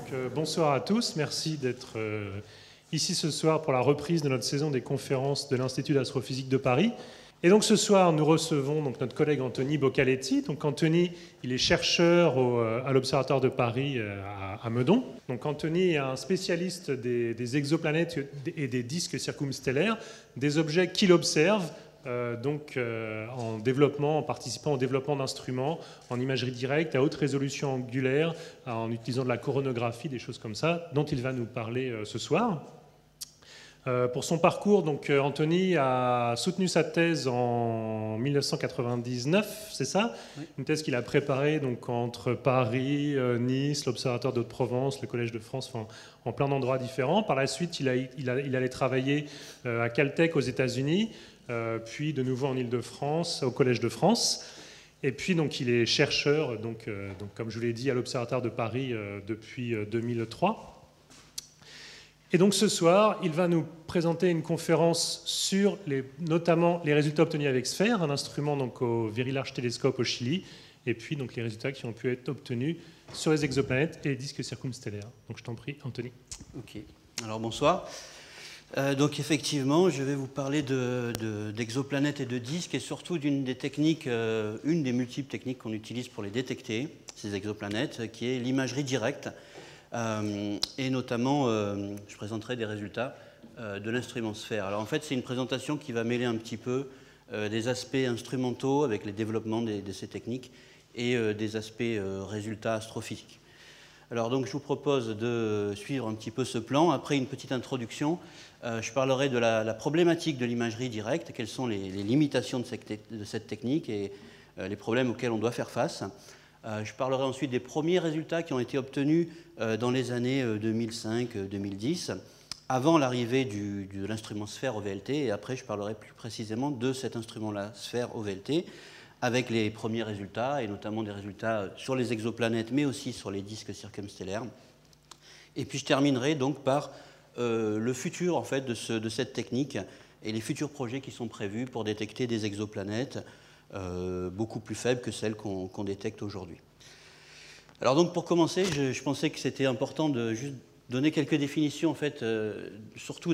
Bonsoir à tous, merci d'être ici ce soir pour la reprise de notre saison des conférences de l'Institut d'astrophysique de Paris. Et donc ce soir, nous recevons donc notre collègue Anthony Boccaletti. Donc Anthony, il est chercheur à l'Observatoire de Paris à Meudon. Donc Anthony est un spécialiste des exoplanètes et des disques circumstellaires, des objets qu'il observe en participant au développement d'instruments en imagerie directe, à haute résolution angulaire, en utilisant de la coronographie, des choses comme ça, dont il va nous parler ce soir. Pour son parcours, donc, Anthony a soutenu sa thèse en 1999, c'est ça? Oui. Une thèse qu'il a préparée donc, entre Paris, Nice, l'Observatoire de Haute-Provence, le Collège de France, enfin, en plein d'endroits différents. Par la suite, il allait travailler à Caltech aux États-Unis, puis de nouveau en Île-de-France, au Collège de France. Et puis, donc, il est chercheur, comme je vous l'ai dit, à l'Observatoire de Paris depuis 2003. Et donc ce soir, il va nous présenter une conférence sur notamment les résultats obtenus avec SPHERE, un instrument donc, au Very Large Telescope au Chili, et puis donc, les résultats qui ont pu être obtenus sur les exoplanètes et les disques circumstellaires. Donc je t'en prie, Anthony. Ok, alors bonsoir. Donc effectivement, je vais vous parler d'exoplanètes et de disques, et surtout d'une des techniques, une des multiples techniques qu'on utilise pour les détecter, ces exoplanètes, qui est l'imagerie directe. Et notamment, je présenterai des résultats de l'instrument SPHERE. Alors en fait, c'est une présentation qui va mêler un petit peu des aspects instrumentaux avec les développements de ces techniques et des aspects résultats astrophysiques. Alors donc, je vous propose de suivre un petit peu ce plan. Après une petite introduction, je parlerai de la problématique de l'imagerie directe, quelles sont les limitations de cette technique et les problèmes auxquels on doit faire face. Je parlerai ensuite des premiers résultats qui ont été obtenus dans les années 2005-2010, avant l'arrivée de l'instrument SPHERE au VLT, et après je parlerai plus précisément de cet instrument-là, SPHERE au VLT, avec les premiers résultats, et notamment des résultats sur les exoplanètes, mais aussi sur les disques circumstellaires. Et puis je terminerai donc par le futur en fait, de cette technique et les futurs projets qui sont prévus pour détecter des exoplanètes beaucoup plus faibles que celles qu'on détecte aujourd'hui. Alors donc pour commencer, je pensais que c'était important de juste donner quelques définitions en fait, surtout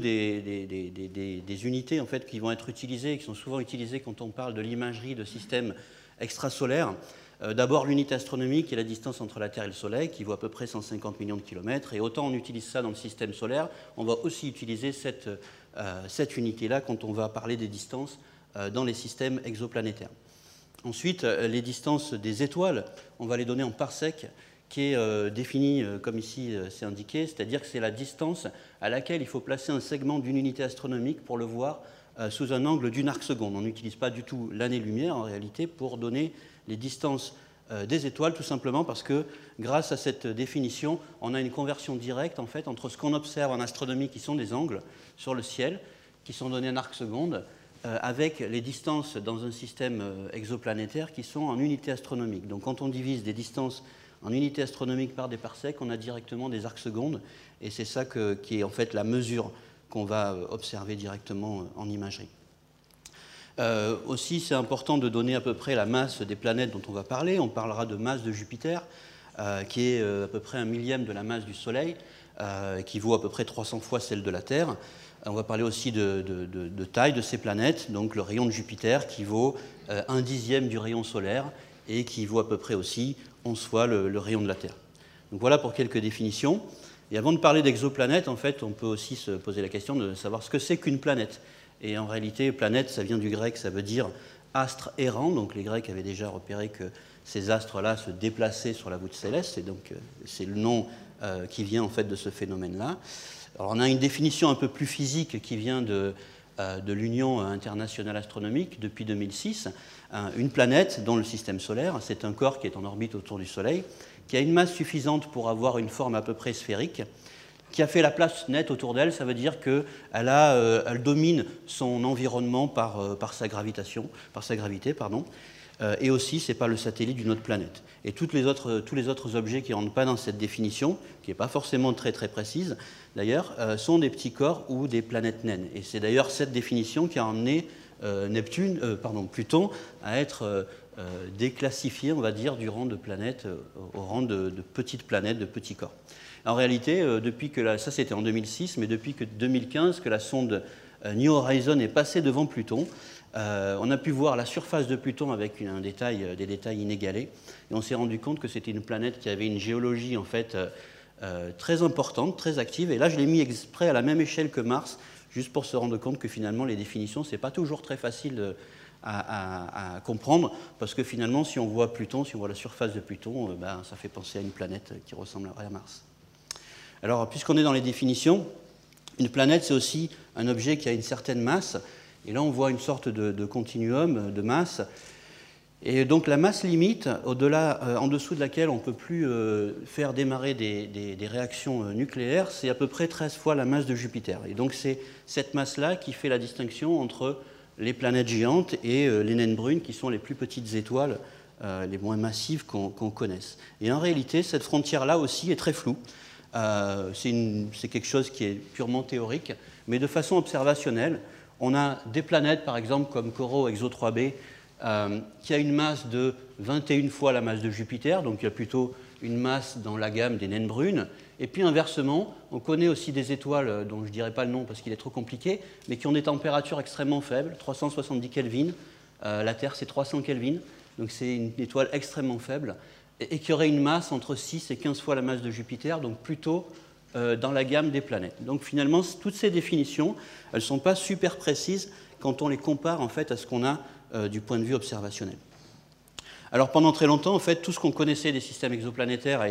des unités en fait qui vont être utilisées, qui sont souvent utilisées quand on parle de l'imagerie de systèmes extrasolaires. D'abord l'unité astronomique qui est la distance entre la Terre et le Soleil, qui vaut à peu près 150 millions de kilomètres. Et autant on utilise ça dans le système solaire, on va aussi utiliser cette unité-là quand on va parler des distances dans les systèmes exoplanétaires. Ensuite, les distances des étoiles, on va les donner en parsec, qui est définie comme ici c'est indiqué, c'est-à-dire que c'est la distance à laquelle il faut placer un segment d'une unité astronomique pour le voir sous un angle d'une arc-seconde. On n'utilise pas du tout l'année-lumière en réalité pour donner les distances des étoiles, tout simplement parce que grâce à cette définition, on a une conversion directe en fait, entre ce qu'on observe en astronomie, qui sont des angles sur le ciel, qui sont donnés en arc-seconde, avec les distances dans un système exoplanétaire qui sont en unité astronomique. Donc quand on divise des distances en unité astronomique par des parsecs, on a directement des arcs-secondes, et c'est ça qui est en fait la mesure qu'on va observer directement en imagerie. Aussi, c'est important de donner à peu près la masse des planètes dont on va parler. On parlera de masse de Jupiter, qui est à peu près 1/1000 de la masse du Soleil, qui vaut à peu près 300 fois celle de la Terre. On va parler aussi de taille de ces planètes, donc le rayon de Jupiter qui vaut 1/10 du rayon solaire et qui vaut à peu près aussi 11 fois le rayon de la Terre. Donc voilà pour quelques définitions. Et avant de parler d'exoplanètes, en fait, on peut aussi se poser la question de savoir ce que c'est qu'une planète. Et en réalité, planète, ça vient du grec, ça veut dire astre errant. Donc les Grecs avaient déjà repéré que ces astres-là se déplaçaient sur la voûte céleste, et donc c'est le nom qui vient en fait de ce phénomène-là. Alors, on a une définition un peu plus physique qui vient de l'Union internationale astronomique depuis 2006. Une planète dans le système solaire, c'est un corps qui est en orbite autour du Soleil, qui a une masse suffisante pour avoir une forme à peu près sphérique, qui a fait la place nette autour d'elle. Ça veut dire qu'elle domine son environnement par sa gravité, et aussi, ce n'est pas le satellite d'une autre planète. Et tous les autres objets qui ne rentrent pas dans cette définition, qui n'est pas forcément très précise, d'ailleurs, sont des petits corps ou des planètes naines. Et c'est d'ailleurs cette définition qui a emmené Pluton à être déclassifier, on va dire, du rang de planètes au rang de petites planètes, de petits corps. En réalité, depuis que ça c'était en 2006, mais depuis que 2015 que la sonde New Horizons est passée devant Pluton, on a pu voir la surface de Pluton avec des détails inégalés, et on s'est rendu compte que c'était une planète qui avait une géologie en fait très importante, très active, et là je l'ai mis exprès à la même échelle que Mars, juste pour se rendre compte que finalement les définitions, c'est pas toujours très facile à comprendre, parce que finalement si on voit Pluton, si on voit la surface de Pluton, ça fait penser à une planète qui ressemblerait à Mars. Alors puisqu'on est dans les définitions, une planète c'est aussi un objet qui a une certaine masse, et là on voit une sorte de continuum de masse. Et donc la masse limite, au-delà, en dessous de laquelle on ne peut plus faire démarrer des réactions nucléaires, c'est à peu près 13 fois la masse de Jupiter. Et donc c'est cette masse-là qui fait la distinction entre les planètes géantes et les naines brunes, qui sont les plus petites étoiles, les moins massives qu'on connaisse. Et en réalité, cette frontière-là aussi est très floue. C'est quelque chose qui est purement théorique, mais de façon observationnelle, on a des planètes, par exemple, comme Corot Exo 3b, qui a une masse de 21 fois la masse de Jupiter, donc il y a plutôt une masse dans la gamme des naines brunes. Et puis inversement, on connaît aussi des étoiles dont je ne dirai pas le nom parce qu'il est trop compliqué, mais qui ont des températures extrêmement faibles, 370 Kelvin. La Terre, c'est 300 Kelvin, donc c'est une étoile extrêmement faible, et qui aurait une masse entre 6 et 15 fois la masse de Jupiter, donc plutôt dans la gamme des planètes. Donc finalement, toutes ces définitions, elles ne sont pas super précises quand on les compare en fait à ce qu'on a du point de vue observationnel. Alors pendant très longtemps, en fait, tout ce qu'on connaissait des systèmes exoplanétaires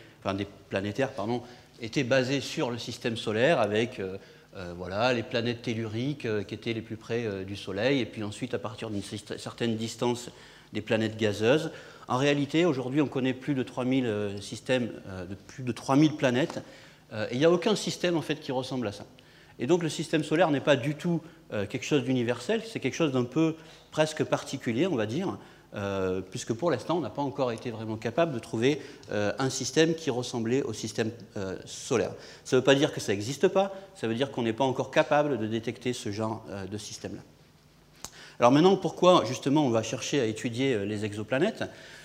était basé sur le système solaire avec les planètes telluriques qui étaient les plus près du Soleil, et puis ensuite, à partir d'une certaine distance, des planètes gazeuses. En réalité, aujourd'hui, on connaît plus de 3000 systèmes, de plus de 3000 planètes, et il n'y a aucun système en fait qui ressemble à ça. Et donc le système solaire n'est pas du tout quelque chose d'universel, c'est quelque chose d'un peu presque particulier, on va dire, puisque pour l'instant, on n'a pas encore été vraiment capable de trouver un système qui ressemblait au système solaire. Ça ne veut pas dire que ça n'existe pas, ça veut dire qu'on n'est pas encore capable de détecter ce genre de système-là. Alors maintenant, pourquoi justement on va chercher à étudier les exoplanètes ?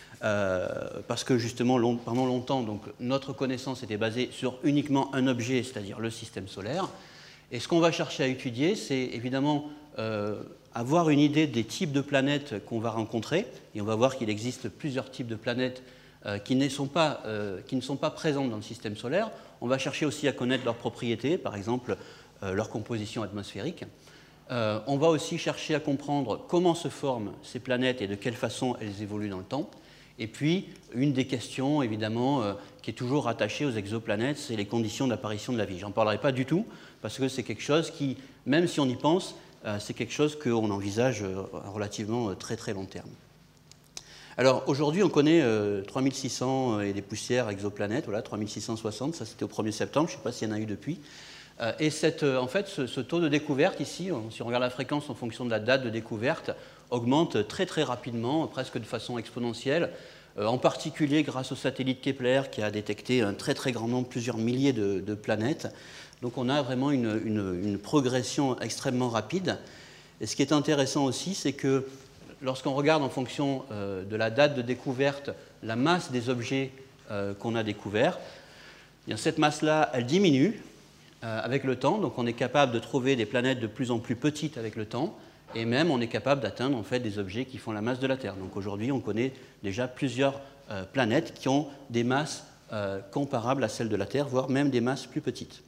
Parce que justement, pendant longtemps, donc, notre connaissance était basée sur uniquement un objet, c'est-à-dire le système solaire. Et ce qu'on va chercher à étudier, c'est évidemment avoir une idée des types de planètes qu'on va rencontrer. Et on va voir qu'il existe plusieurs types de planètes qui ne sont pas présentes dans le système solaire. On va chercher aussi à connaître leurs propriétés, par exemple leur composition atmosphérique. On va aussi chercher à comprendre comment se forment ces planètes et de quelle façon elles évoluent dans le temps. Et puis, une des questions, évidemment, qui est toujours rattachée aux exoplanètes, c'est les conditions d'apparition de la vie. Je n'en parlerai pas du tout, parce que c'est quelque chose qui, même si on y pense, c'est quelque chose qu'on envisage à relativement très très long terme. Alors, aujourd'hui, on connaît 3600 et des poussières exoplanètes, voilà, 3660, ça c'était au 1er septembre, je ne sais pas s'il y en a eu depuis. Et en fait, ce taux de découverte ici, si on regarde la fréquence en fonction de la date de découverte, augmente très très rapidement, presque de façon exponentielle, en particulier grâce au satellite Kepler qui a détecté un très très grand nombre, plusieurs milliers de planètes. Donc on a vraiment une progression extrêmement rapide. Et ce qui est intéressant aussi, c'est que lorsqu'on regarde en fonction de la date de découverte la masse des objets qu'on a découverts, cette masse-là, elle diminue avec le temps. Donc on est capable de trouver des planètes de plus en plus petites avec le temps. Et même, on est capable d'atteindre en fait des objets qui font la masse de la Terre. Donc aujourd'hui, on connaît déjà plusieurs planètes qui ont des masses comparables à celles de la Terre, voire même des masses plus petites.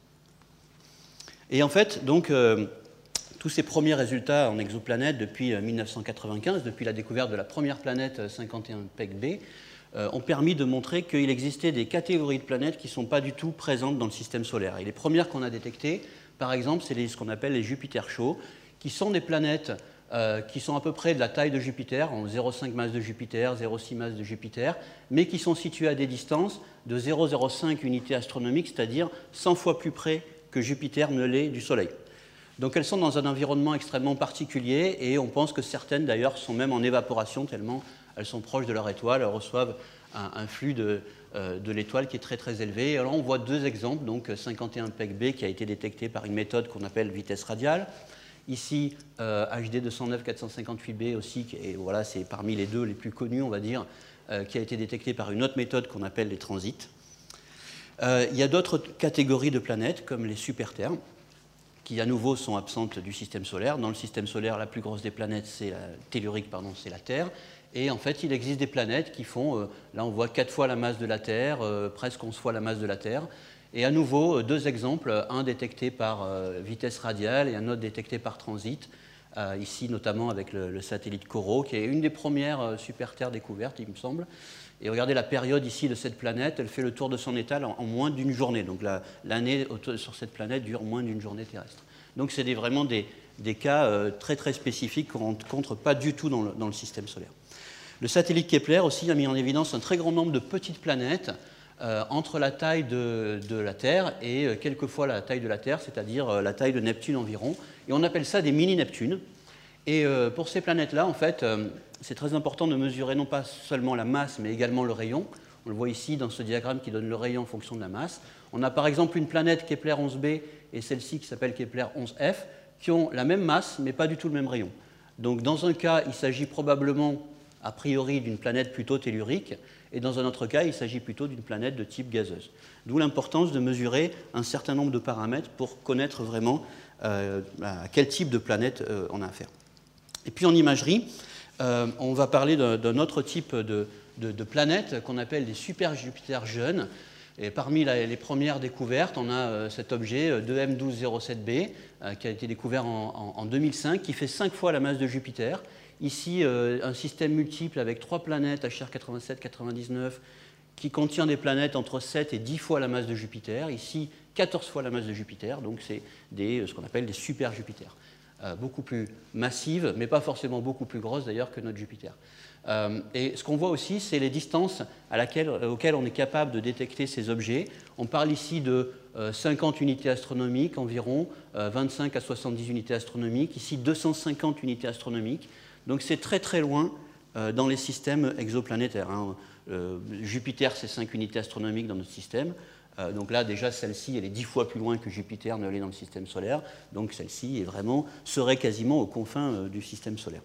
Et en fait, donc, tous ces premiers résultats en exoplanètes depuis 1995, depuis la découverte de la première planète 51 Peg-B, ont permis de montrer qu'il existait des catégories de planètes qui ne sont pas du tout présentes dans le système solaire. Et les premières qu'on a détectées, par exemple, c'est ce qu'on appelle les Jupiter chauds, qui sont des planètes qui sont à peu près de la taille de Jupiter, en 0,5 masse de Jupiter, 0,6 masse de Jupiter, mais qui sont situées à des distances de 0,05 unités astronomiques, c'est-à-dire 100 fois plus près que Jupiter ne l'est du Soleil. Donc elles sont dans un environnement extrêmement particulier, et on pense que certaines d'ailleurs sont même en évaporation, tellement elles sont proches de leur étoile, elles reçoivent un flux de l'étoile qui est très très élevé. Alors on voit deux exemples, donc 51 Peg-B qui a été détecté par une méthode qu'on appelle vitesse radiale, Ici, HD 209-458b aussi, et voilà, c'est parmi les deux les plus connus, on va dire, qui a été détecté par une autre méthode qu'on appelle les transits. Il y a d'autres catégories de planètes, comme les super-Terres, qui à nouveau sont absentes du système solaire. Dans le système solaire, la plus grosse des planètes, tellurique, c'est la Terre. Et en fait, il existe des planètes qui font, là on voit 4 fois la masse de la Terre, presque 11 fois la masse de la Terre. Et à nouveau, deux exemples, un détecté par vitesse radiale et un autre détecté par transit, ici notamment avec le satellite COROT, qui est une des premières super-Terres découvertes, il me semble. Et regardez la période ici de cette planète, elle fait le tour de son étoile en moins d'une journée. Donc l'année sur cette planète dure moins d'une journée terrestre. Donc c'est vraiment des cas très très spécifiques qu'on ne rencontre pas du tout dans le système solaire. Le satellite Kepler aussi a mis en évidence un très grand nombre de petites planètes entre la taille de la Terre et quelquefois la taille de la Terre, c'est-à-dire la taille de Neptune environ. Et on appelle ça des mini-Neptunes. Et pour ces planètes-là, en fait, c'est très important de mesurer non pas seulement la masse, mais également le rayon. On le voit ici dans ce diagramme qui donne le rayon en fonction de la masse. On a par exemple une planète Kepler 11b et celle-ci qui s'appelle Kepler 11f, qui ont la même masse, mais pas du tout le même rayon. Donc dans un cas, il s'agit probablement, a priori, d'une planète plutôt tellurique, et dans un autre cas, il s'agit plutôt d'une planète de type gazeuse. D'où l'importance de mesurer un certain nombre de paramètres pour connaître vraiment à quel type de planète on a affaire. Et puis en imagerie, on va parler d'un autre type de planètes qu'on appelle des super-Jupiters jeunes. Et parmi les premières découvertes, on a cet objet 2M1207b qui a été découvert en 2005, qui fait 5 fois la masse de Jupiter. Ici, un système multiple avec 3 planètes, HR 87, 99, qui contient des planètes entre 7 et 10 fois la masse de Jupiter. Ici, 14 fois la masse de Jupiter, donc c'est ce qu'on appelle des super-Jupiters. Beaucoup plus massives, mais pas forcément beaucoup plus grosses d'ailleurs que notre Jupiter. Et ce qu'on voit aussi, c'est les distances auxquelles on est capable de détecter ces objets. On parle ici de 50 unités astronomiques environ, 25 à 70 unités astronomiques, ici 250 unités astronomiques. Donc c'est très très loin dans les systèmes exoplanétaires. Jupiter, c'est 5 unités astronomiques dans notre système. Donc là, déjà, celle-ci, elle est 10 fois plus loin que Jupiter ne l'est dans le système solaire. Donc celle-ci serait quasiment aux confins du système solaire.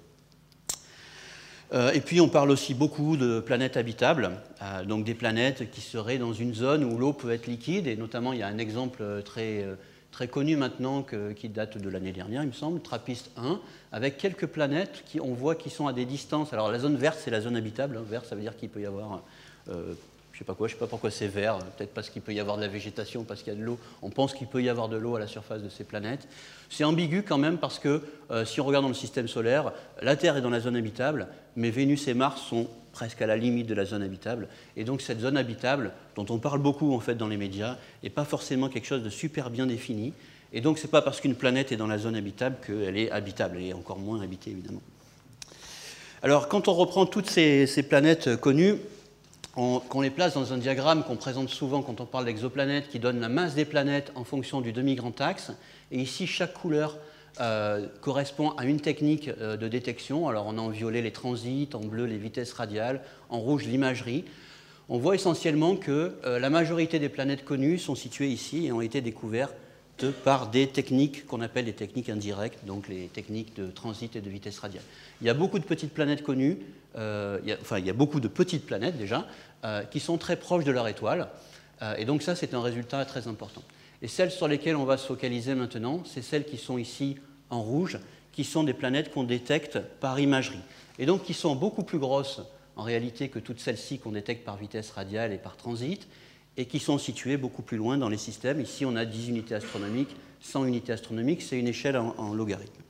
Et puis on parle aussi beaucoup de planètes habitables, donc des planètes qui seraient dans une zone où l'eau peut être liquide, et notamment il y a un exemple très connu maintenant qui date de l'année dernière, il me semble, TRAPPIST-1, avec quelques planètes on voit qui sont à des distances. Alors la zone verte, c'est la zone habitable. Vert, ça veut dire qu'il peut y avoir je ne sais pas pourquoi c'est vert, peut-être parce qu'il peut y avoir de la végétation, parce qu'il y a de l'eau. On pense qu'il peut y avoir de l'eau à la surface de ces planètes. C'est ambigu quand même parce que si on regarde dans le système solaire, la Terre est dans la zone habitable, mais Vénus et Mars sont presque à la limite de la zone habitable. Et donc cette zone habitable, dont on parle beaucoup en fait dans les médias, n'est pas forcément quelque chose de super bien défini. Et donc ce n'est pas parce qu'une planète est dans la zone habitable qu'elle est habitable, elle est encore moins habitée évidemment. Alors quand on reprend toutes ces planètes connues, qu'on les place dans un diagramme qu'on présente souvent quand on parle d'exoplanètes, qui donne la masse des planètes en fonction du demi-grand axe. Et ici, chaque couleur correspond à une technique de détection. Alors on a en violet les transits, en bleu les vitesses radiales, en rouge l'imagerie. On voit essentiellement que la majorité des planètes connues sont situées ici et ont été découvertes par des techniques qu'on appelle des techniques indirectes, donc les techniques de transit et de vitesse radiale. Il y a beaucoup de petites planètes connues, il y a beaucoup de petites planètes déjà, qui sont très proches de leur étoile, et donc ça c'est un résultat très important. Et celles sur lesquelles on va se focaliser maintenant, c'est celles qui sont ici en rouge, qui sont des planètes qu'on détecte par imagerie, et donc qui sont beaucoup plus grosses en réalité que toutes celles-ci qu'on détecte par vitesse radiale et par transit, et qui sont situées beaucoup plus loin dans les systèmes. Ici, on a 10 unités astronomiques, 100 unités astronomiques, c'est une échelle en logarithme.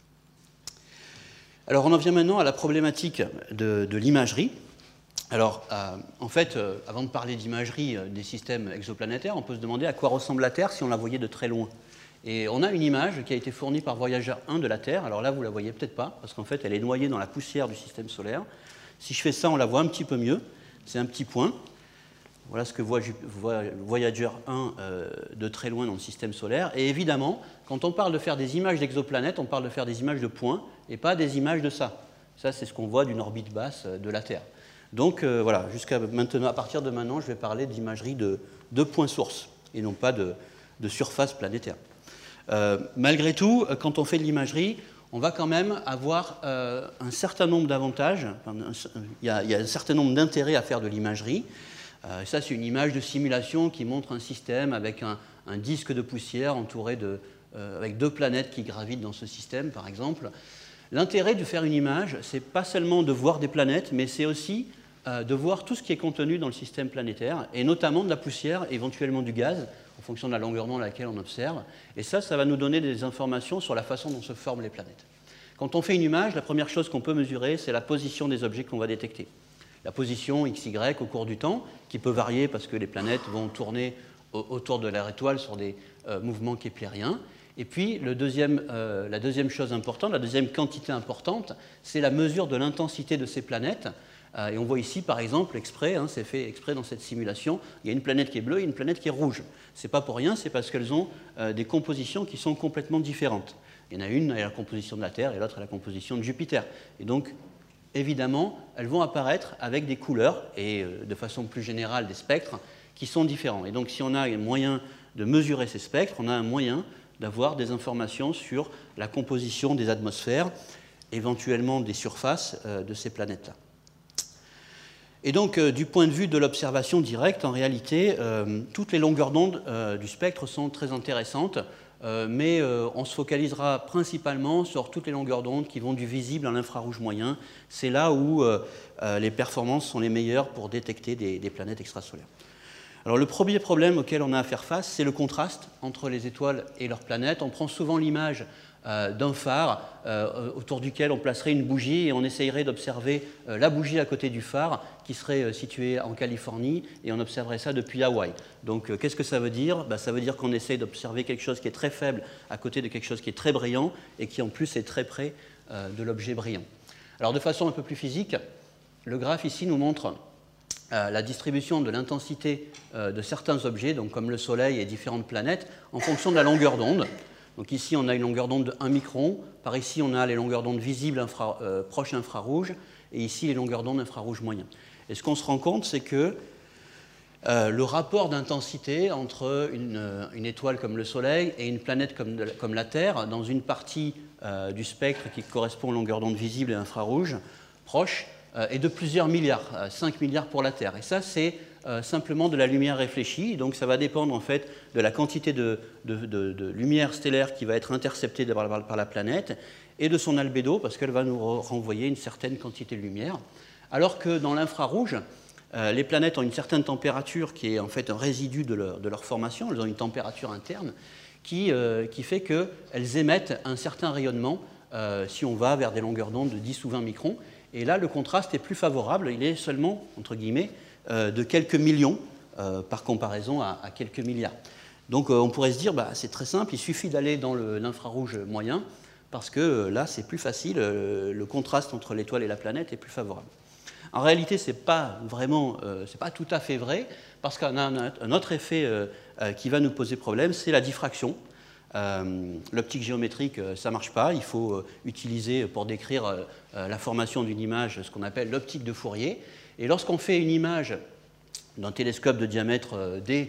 Alors, on en vient maintenant à la problématique de l'imagerie. Alors, en fait, avant de parler d'imagerie des systèmes exoplanétaires, on peut se demander à quoi ressemble la Terre si on la voyait de très loin. Et on a une image qui a été fournie par Voyager 1 de la Terre. Alors là, vous ne la voyez peut-être pas, parce qu'en fait, elle est noyée dans la poussière du système solaire. Si je fais ça, on la voit un petit peu mieux. C'est un petit point. Voilà ce que voit Voyager 1 de très loin dans le système solaire. Et évidemment, quand on parle de faire des images d'exoplanètes, on parle de faire des images de points et pas des images de ça. Ça, c'est ce qu'on voit d'une orbite basse de la Terre. Donc voilà, jusqu'à maintenant, à partir de maintenant, je vais parler d'imagerie de points sources et non pas de surface planétaire. Malgré tout, quand on fait de l'imagerie, on va quand même avoir un certain nombre d'avantages. Il y a un certain nombre d'intérêts à faire de l'imagerie. Ça, c'est une image de simulation qui montre un système avec un disque de poussière entouré avec 2 planètes qui gravitent dans ce système, par exemple. L'intérêt de faire une image, ce n'est pas seulement de voir des planètes, mais c'est aussi de voir tout ce qui est contenu dans le système planétaire, et notamment de la poussière, éventuellement du gaz, en fonction de la longueur d'onde à laquelle on observe. Et ça va nous donner des informations sur la façon dont se forment les planètes. Quand on fait une image, la première chose qu'on peut mesurer, c'est la position des objets qu'on va détecter. La position XY au cours du temps, qui peut varier parce que les planètes vont tourner autour de leur étoile sur des mouvements keplériens. Et puis, la deuxième chose importante, la deuxième quantité importante, c'est la mesure de l'intensité de ces planètes. Et on voit ici, par exemple, c'est fait exprès dans cette simulation, il y a une planète qui est bleue et une planète qui est rouge. Ce n'est pas pour rien, c'est parce qu'elles ont des compositions qui sont complètement différentes. Il y en a une à la composition de la Terre et l'autre à la composition de Jupiter. Et donc, évidemment, elles vont apparaître avec des couleurs et de façon plus générale des spectres qui sont différents. Et donc, si on a un moyen de mesurer ces spectres, on a un moyen d'avoir des informations sur la composition des atmosphères, éventuellement des surfaces de ces planètes-là. Et donc, du point de vue de l'observation directe, en réalité, toutes les longueurs d'onde du spectre sont très intéressantes, mais on se focalisera principalement sur toutes les longueurs d'onde qui vont du visible à l'infrarouge moyen. C'est là où les performances sont les meilleures pour détecter des planètes extrasolaires. Alors, le premier problème auquel on a à faire face, c'est le contraste entre les étoiles et leurs planètes. On prend souvent l'image d'un phare autour duquel on placerait une bougie et on essayerait d'observer la bougie à côté du phare qui serait située en Californie et on observerait ça depuis Hawaï. Donc qu'est-ce que ça veut dire? Ça veut dire qu'on essaye d'observer quelque chose qui est très faible à côté de quelque chose qui est très brillant et qui en plus est très près de l'objet brillant. Alors de façon un peu plus physique, le graphe ici nous montre la distribution de l'intensité de certains objets, donc comme le Soleil et différentes planètes, en fonction de la longueur d'onde. Donc ici, on a une longueur d'onde de 1 micron. Par ici, on a les longueurs d'onde visibles proches infrarouges. Et ici, les longueurs d'onde infrarouges moyennes. Et ce qu'on se rend compte, c'est que le rapport d'intensité entre une étoile comme le Soleil et une planète comme la Terre, dans une partie du spectre qui correspond aux longueurs d'onde visibles et infrarouges proches, est de plusieurs milliards, 5 milliards pour la Terre. Et ça, c'est simplement de la lumière réfléchie, donc ça va dépendre en fait de la quantité de lumière stellaire qui va être interceptée par la planète et de son albédo, parce qu'elle va nous renvoyer une certaine quantité de lumière. Alors que dans l'infrarouge, les planètes ont une certaine température qui est en fait un résidu de leur formation, elles ont une température interne qui fait qu'elles émettent un certain rayonnement si on va vers des longueurs d'onde de 10 ou 20 microns. Et là, le contraste est plus favorable, il est seulement, entre guillemets, de quelques millions par comparaison à quelques milliards. Donc on pourrait se dire, c'est très simple, il suffit d'aller dans l'infrarouge moyen, parce que là, c'est plus facile, le contraste entre l'étoile et la planète est plus favorable. En réalité, ce n'est pas tout à fait vrai, parce qu'on a un autre effet qui va nous poser problème, c'est la diffraction. L'optique géométrique, ça ne marche pas. Il faut utiliser, pour décrire la formation d'une image, ce qu'on appelle l'optique de Fourier. Et lorsqu'on fait une image d'un télescope de diamètre d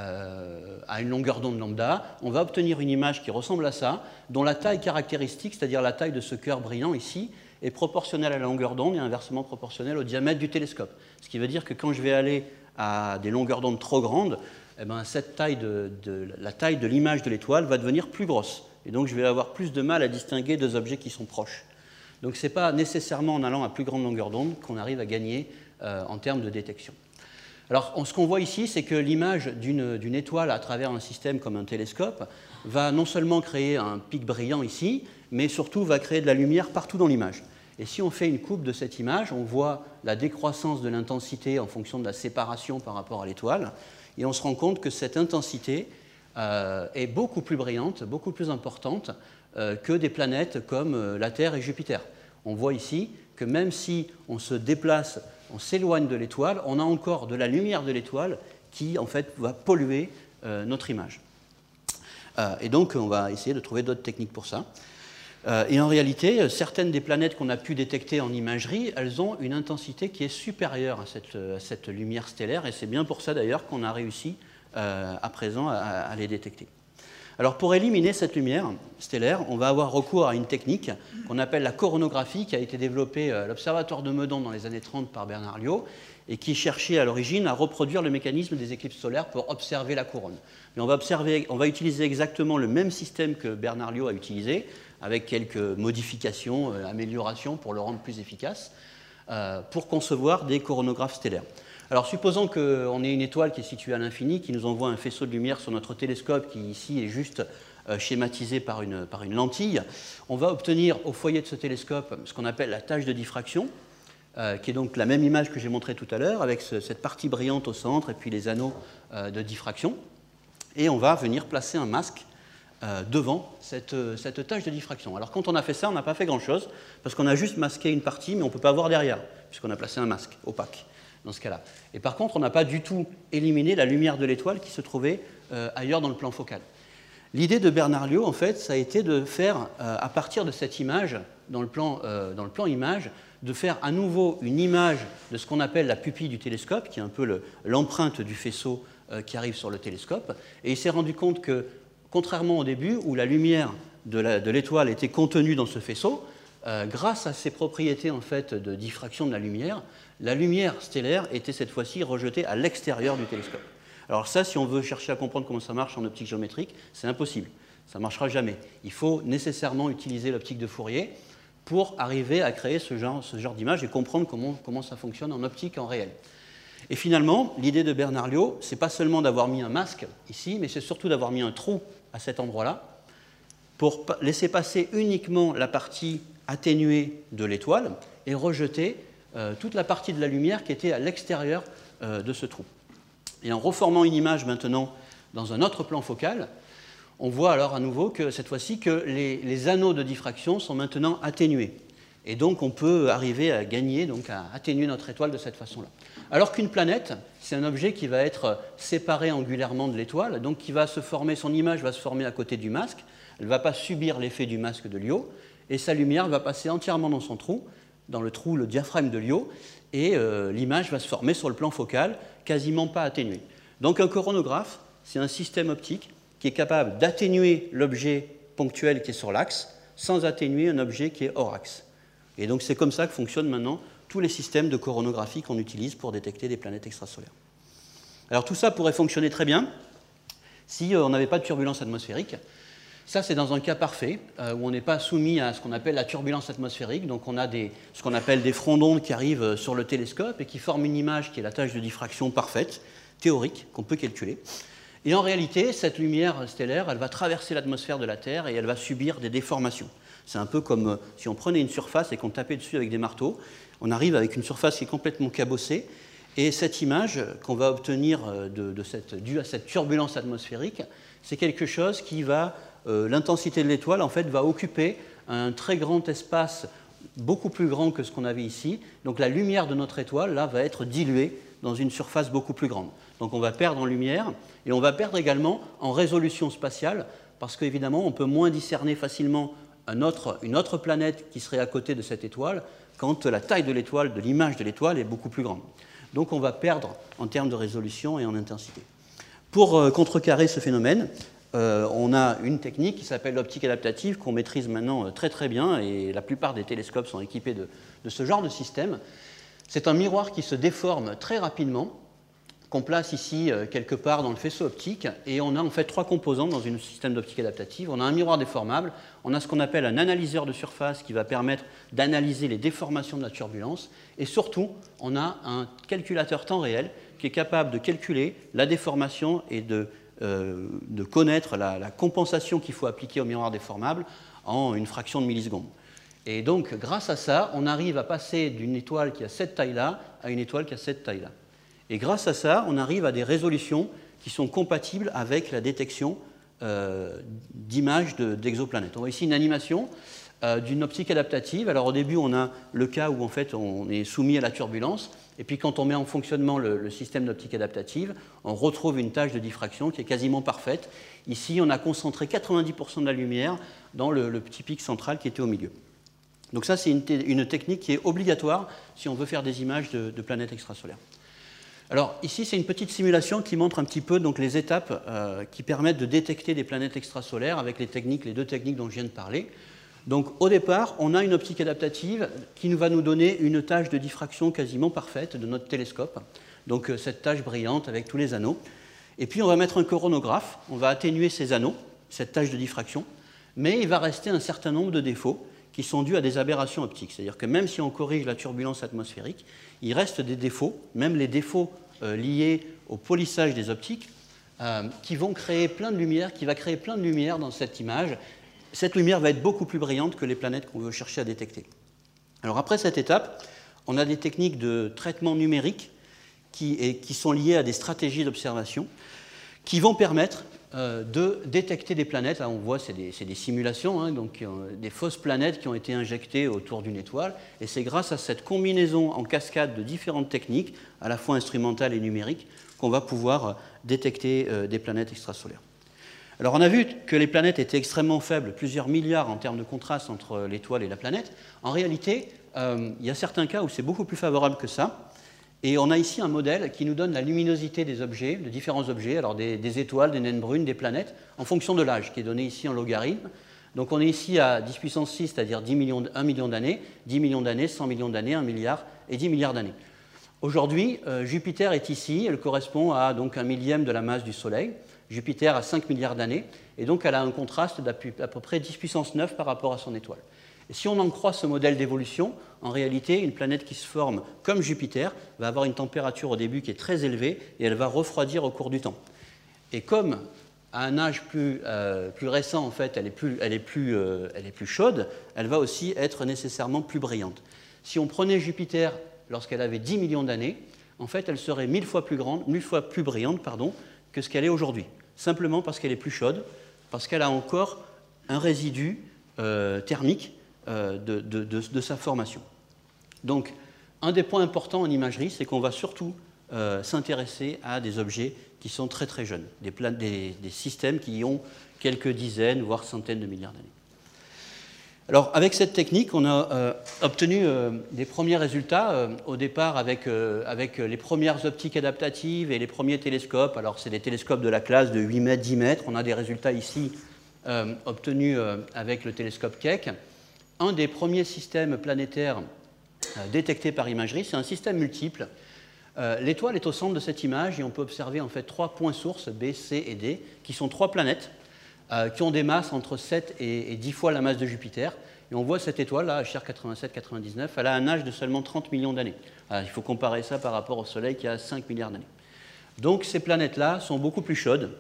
à une longueur d'onde lambda, on va obtenir une image qui ressemble à ça, dont la taille caractéristique, c'est-à-dire la taille de ce cœur brillant ici, est proportionnelle à la longueur d'onde et inversement proportionnelle au diamètre du télescope. Ce qui veut dire que quand je vais aller à des longueurs d'onde trop grandes, cette taille la taille de l'image de l'étoile va devenir plus grosse. Et donc je vais avoir plus de mal à distinguer deux objets qui sont proches. Donc ce n'est pas nécessairement en allant à plus grande longueur d'onde qu'on arrive à gagner en termes de détection. Alors ce qu'on voit ici, c'est que l'image d'une étoile à travers un système comme un télescope va non seulement créer un pic brillant ici, mais surtout va créer de la lumière partout dans l'image. Et si on fait une coupe de cette image, on voit la décroissance de l'intensité en fonction de la séparation par rapport à l'étoile. Et on se rend compte que cette intensité est beaucoup plus brillante, beaucoup plus importante que des planètes comme la Terre et Jupiter. On voit ici que même si on se déplace, on s'éloigne de l'étoile, on a encore de la lumière de l'étoile qui en fait va polluer notre image. Et donc on va essayer de trouver d'autres techniques pour ça. Et en réalité, certaines des planètes qu'on a pu détecter en imagerie, elles ont une intensité qui est supérieure à cette lumière stellaire, et c'est bien pour ça d'ailleurs qu'on a réussi à présent à les détecter. Alors pour éliminer cette lumière stellaire, on va avoir recours à une technique qu'on appelle la coronographie, qui a été développée à l'Observatoire de Meudon dans les années 30 par Bernard Liot, et qui cherchait à l'origine à reproduire le mécanisme des éclipses solaires pour observer la couronne. Mais on va utiliser exactement le même système que Bernard Liot a utilisé, avec quelques modifications, améliorations pour le rendre plus efficace, pour concevoir des coronographes stellaires. Alors supposons qu'on ait une étoile qui est située à l'infini, qui nous envoie un faisceau de lumière sur notre télescope, qui ici est juste schématisé par une lentille. On va obtenir au foyer de ce télescope ce qu'on appelle la tâche de diffraction, qui est donc la même image que j'ai montrée tout à l'heure, avec cette partie brillante au centre et puis les anneaux de diffraction. Et on va venir placer un masque devant cette tâche de diffraction. Alors quand on a fait ça, on n'a pas fait grand-chose, parce qu'on a juste masqué une partie, mais on ne peut pas voir derrière, puisqu'on a placé un masque opaque dans ce cas-là. Et par contre, on n'a pas du tout éliminé la lumière de l'étoile qui se trouvait ailleurs dans le plan focal. L'idée de Bernard Liot, en fait, ça a été de faire, à partir de cette image, dans le plan image, de faire à nouveau une image de ce qu'on appelle la pupille du télescope, qui est un peu l'empreinte du faisceau qui arrive sur le télescope. Et il s'est rendu compte que, contrairement au début, où la lumière de l'étoile était contenue dans ce faisceau, grâce à ses propriétés en fait, de diffraction de la lumière stellaire était cette fois-ci rejetée à l'extérieur du télescope. Alors ça, si on veut chercher à comprendre comment ça marche en optique géométrique, c'est impossible. Ça ne marchera jamais. Il faut nécessairement utiliser l'optique de Fourier pour arriver à créer ce genre d'image et comprendre comment ça fonctionne en optique en réel. Et finalement, l'idée de Bernard Liot, ce n'est pas seulement d'avoir mis un masque ici, mais c'est surtout d'avoir mis un trou à cet endroit-là pour laisser passer uniquement la partie atténuée de l'étoile et rejeter toute la partie de la lumière qui était à l'extérieur de ce trou. Et en reformant une image maintenant dans un autre plan focal, on voit alors à nouveau que cette fois-ci que les anneaux de diffraction sont maintenant atténués. Et donc on peut arriver à gagner, donc à atténuer notre étoile de cette façon-là. Alors qu'une planète, c'est un objet qui va être séparé angulairement de l'étoile, donc qui va se former, son image va se former à côté du masque, elle ne va pas subir l'effet du masque de Liot, et sa lumière va passer entièrement dans son trou, dans le trou, le diaphragme de Liot, et l'image va se former sur le plan focal, quasiment pas atténuée. Donc un coronographe, c'est un système optique qui est capable d'atténuer l'objet ponctuel qui est sur l'axe, sans atténuer un objet qui est hors axe. Et donc c'est comme ça que fonctionnent maintenant tous les systèmes de coronographie qu'on utilise pour détecter des planètes extrasolaires. Alors tout ça pourrait fonctionner très bien si on n'avait pas de turbulence atmosphérique. Ça, c'est dans un cas parfait, où on n'est pas soumis à ce qu'on appelle la turbulence atmosphérique. Donc on a ce qu'on appelle des fronts d'onde qui arrivent sur le télescope et qui forment une image qui est la tâche de diffraction parfaite, théorique, qu'on peut calculer. Et en réalité, cette lumière stellaire, elle va traverser l'atmosphère de la Terre et elle va subir des déformations. C'est un peu comme si on prenait une surface et qu'on tapait dessus avec des marteaux. On arrive avec une surface qui est complètement cabossée. Et cette image qu'on va obtenir due à cette turbulence atmosphérique, c'est quelque chose qui va... l'intensité de l'étoile, en fait, va occuper un très grand espace, beaucoup plus grand que ce qu'on avait ici. Donc la lumière de notre étoile, là, va être diluée dans une surface beaucoup plus grande. Donc on va perdre en lumière et on va perdre également en résolution spatiale parce qu'évidemment, on peut moins discerner facilement une autre planète qui serait à côté de cette étoile quand la taille de l'étoile, de l'image de l'étoile est beaucoup plus grande. Donc on va perdre en termes de résolution et en intensité. Pour contrecarrer ce phénomène, on a une technique qui s'appelle l'optique adaptative qu'on maîtrise maintenant très très bien et la plupart des télescopes sont équipés de ce genre de système. C'est un miroir qui se déforme très rapidement, qu'on place ici quelque part dans le faisceau optique et on a en fait trois composants dans un système d'optique adaptative. On a un miroir déformable, on a ce qu'on appelle un analyseur de surface qui va permettre d'analyser les déformations de la turbulence et surtout on a un calculateur temps réel qui est capable de calculer la déformation et de connaître la compensation qu'il faut appliquer au miroir déformable en une fraction de milliseconde. Et donc, grâce à ça, on arrive à passer d'une étoile qui a cette taille-là à une étoile qui a cette taille-là. Et grâce à ça, on arrive à des résolutions qui sont compatibles avec la détection d'images d'exoplanètes. On voit ici une animation d'une optique adaptative. Alors au début, on a le cas où en fait, on est soumis à la turbulence. Et puis quand on met en fonctionnement le système d'optique adaptative, on retrouve une tâche de diffraction qui est quasiment parfaite. Ici, on a concentré 90% de la lumière dans le petit pic central qui était au milieu. Donc ça, c'est une technique qui est obligatoire si on veut faire des images de planètes extrasolaires. Alors ici, c'est une petite simulation qui montre un petit peu donc, les étapes qui permettent de détecter des planètes extrasolaires avec les deux techniques dont je viens de parler. Donc au départ, on a une optique adaptative qui va nous donner une tâche de diffraction quasiment parfaite de notre télescope. Donc cette tâche brillante avec tous les anneaux. Et puis on va mettre un coronographe, on va atténuer ces anneaux, cette tâche de diffraction, mais il va rester un certain nombre de défauts qui sont dus à des aberrations optiques. C'est-à-dire que même si on corrige la turbulence atmosphérique, il reste des défauts, même les défauts liés au polissage des optiques, qui vont créer plein de lumière, qui va créer plein de lumière dans cette image. Cette lumière va être beaucoup plus brillante que les planètes qu'on veut chercher à détecter. Alors après cette étape, on a des techniques de traitement numérique qui sont liées à des stratégies d'observation qui vont permettre de détecter des planètes. Là, on voit, c'est des simulations, hein, donc des fausses planètes qui ont été injectées autour d'une étoile. Et c'est grâce à cette combinaison en cascade de différentes techniques, à la fois instrumentales et numériques, qu'on va pouvoir détecter des planètes extrasolaires. Alors, on a vu que les planètes étaient extrêmement faibles, plusieurs milliards en termes de contraste entre l'étoile et la planète. En réalité, il y a certains cas où c'est beaucoup plus favorable que ça. Et on a ici un modèle qui nous donne la luminosité des objets, de différents objets, alors des étoiles, des naines brunes, des planètes, en fonction de l'âge, qui est donné ici en logarithme. Donc on est ici à 10 puissance 6, c'est-à-dire 1 million d'années, 10 millions d'années, 100 millions d'années, 1 milliard et 10 milliards d'années. Aujourd'hui, Jupiter est ici, elle correspond à donc 1/1000 de la masse du Soleil. Jupiter a 5 milliards d'années, et donc elle a un contraste d'à peu près 10 puissance 9 par rapport à son étoile. Et si on en croit ce modèle d'évolution, en réalité, une planète qui se forme comme Jupiter va avoir une température au début qui est très élevée et elle va refroidir au cours du temps. Et comme à un âge plus récent, en fait, elle est plus chaude, elle va aussi être nécessairement plus brillante. Si on prenait Jupiter lorsqu'elle avait 10 millions d'années, en fait, elle serait 1000 fois plus brillante que ce qu'elle est aujourd'hui, simplement parce qu'elle est plus chaude, parce qu'elle a encore un résidu thermique de sa formation. Donc, un des points importants en imagerie, c'est qu'on va surtout s'intéresser à des objets qui sont très très jeunes, des systèmes qui ont quelques dizaines, voire centaines de milliards d'années. Alors, avec cette technique, on a obtenu des premiers résultats, au départ avec les premières optiques adaptatives et les premiers télescopes. Alors, c'est des télescopes de la classe de 8 mètres, 10 mètres. On a des résultats ici obtenus avec le télescope Keck. Un des premiers systèmes planétaires détectés par imagerie, c'est un système multiple. L'étoile est au centre de cette image et on peut observer en fait 3 points sources, B, C et D, qui sont 3 planètes qui ont des masses entre 7 et 10 fois la masse de Jupiter. Et on voit cette étoile, là, HR 87-99, elle a un âge de seulement 30 millions d'années. Il faut comparer ça par rapport au Soleil qui a 5 milliards d'années. Donc ces planètes-là sont beaucoup plus chaudes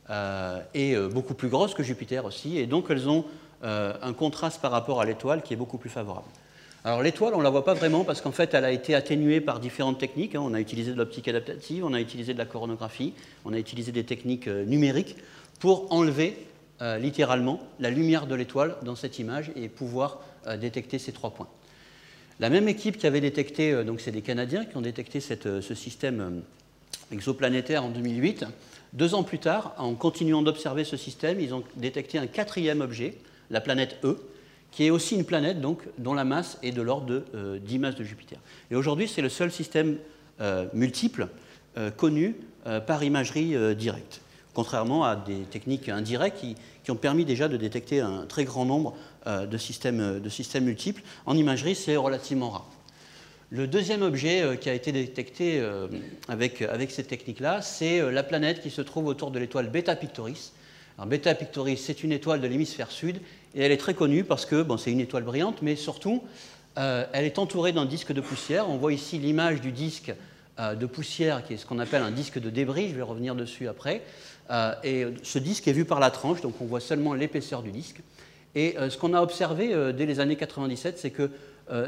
et beaucoup plus grosses que Jupiter aussi, et donc elles ont un contraste par rapport à l'étoile qui est beaucoup plus favorable. Alors l'étoile, on ne la voit pas vraiment parce qu'en fait, elle a été atténuée par différentes techniques. On a utilisé de l'optique adaptative, on a utilisé de la coronographie, on a utilisé des techniques numériques pour enlever littéralement la lumière de l'étoile dans cette image et pouvoir détecter ces 3 points. La même équipe qui avait détecté, donc c'est des Canadiens qui ont détecté ce système exoplanétaire en 2008. 2 ans plus tard, en continuant d'observer ce système, ils ont détecté un 4e objet, la planète E, qui est aussi une planète donc, dont la masse est de l'ordre de 10 masses de Jupiter. Et aujourd'hui, c'est le seul système multiple connu par imagerie directe, contrairement à des techniques indirectes qui ont permis déjà de détecter un très grand nombre de systèmes multiples. En imagerie, c'est relativement rare. Le 2e objet qui a été détecté avec ces techniques-là, c'est la planète qui se trouve autour de l'étoile Beta Pictoris. Alors, Beta Pictoris, c'est une étoile de l'hémisphère sud, et elle est très connue parce que c'est une étoile brillante, mais surtout, elle est entourée d'un disque de poussière. On voit ici l'image du disque de poussière, qui est ce qu'on appelle un disque de débris, je vais revenir dessus après. Et ce disque est vu par la tranche, donc on voit seulement l'épaisseur du disque. Et ce qu'on a observé dès les années 97, c'est que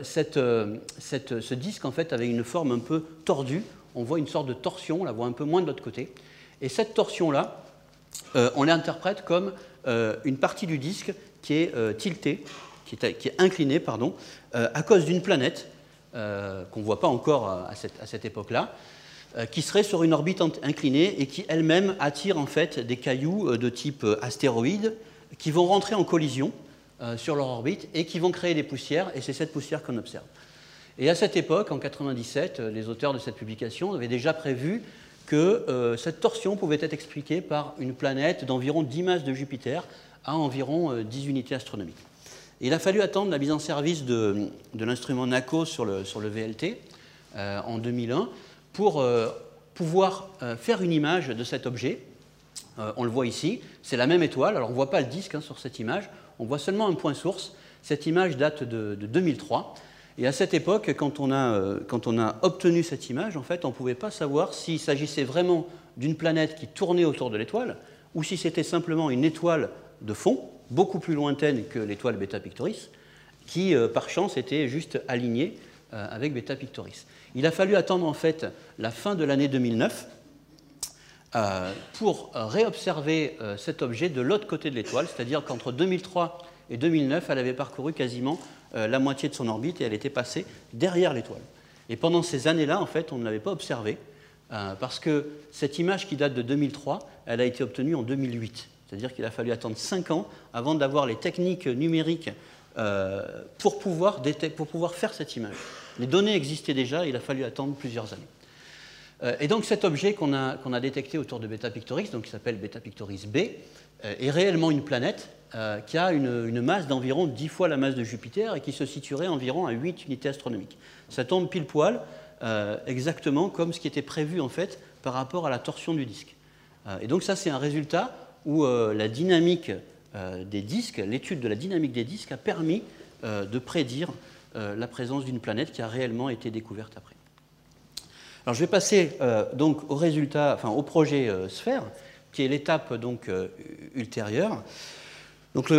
ce disque en fait, avait une forme un peu tordue. On voit une sorte de torsion, on la voit un peu moins de l'autre côté. Et cette torsion-là, on l'interprète comme une partie du disque qui est tiltée, qui est inclinée, à cause d'une planète qu'on ne voit pas encore à cette époque-là, qui serait sur une orbite inclinée et qui elle-même attire en fait des cailloux de type astéroïde qui vont rentrer en collision sur leur orbite et qui vont créer des poussières, et c'est cette poussière qu'on observe. Et à cette époque, en 1997, les auteurs de cette publication avaient déjà prévu que cette torsion pouvait être expliquée par une planète d'environ 10 masses de Jupiter à environ 10 unités astronomiques. Et il a fallu attendre la mise en service de l'instrument NACO sur le VLT en 2001 pour pouvoir faire une image de cet objet. On le voit ici, c'est la même étoile. Alors on ne voit pas le disque sur cette image, on voit seulement un point source. Cette image date de 2003. Et à cette époque, quand on a obtenu cette image, en fait, on ne pouvait pas savoir s'il s'agissait vraiment d'une planète qui tournait autour de l'étoile ou si c'était simplement une étoile de fond, beaucoup plus lointaine que l'étoile Beta Pictoris, qui, par chance, était juste alignée avec Beta Pictoris. Il a fallu attendre, en fait, la fin de l'année 2009 pour réobserver cet objet de l'autre côté de l'étoile, c'est-à-dire qu'entre 2003 et 2009, elle avait parcouru quasiment la moitié de son orbite et elle était passée derrière l'étoile. Et pendant ces années-là, en fait, on ne l'avait pas observée parce que cette image qui date de 2003, elle a été obtenue en 2008. C'est-à-dire qu'il a fallu attendre 5 ans avant d'avoir les techniques numériques pour pouvoir faire cette image. Les données existaient déjà, il a fallu attendre plusieurs années. Et donc cet objet qu'on a détecté autour de Beta Pictoris, donc qui s'appelle Beta Pictoris B, est réellement une planète qui a une masse d'environ 10 fois la masse de Jupiter et qui se situerait environ à 8 unités astronomiques. Ça tombe pile poil, exactement comme ce qui était prévu en fait par rapport à la torsion du disque. Et donc ça c'est un résultat où la dynamique des disques, l'étude de la dynamique des disques a permis de prédire la présence d'une planète qui a réellement été découverte après. Alors je vais passer donc au projet SPHERE, qui est l'étape donc ultérieure. Donc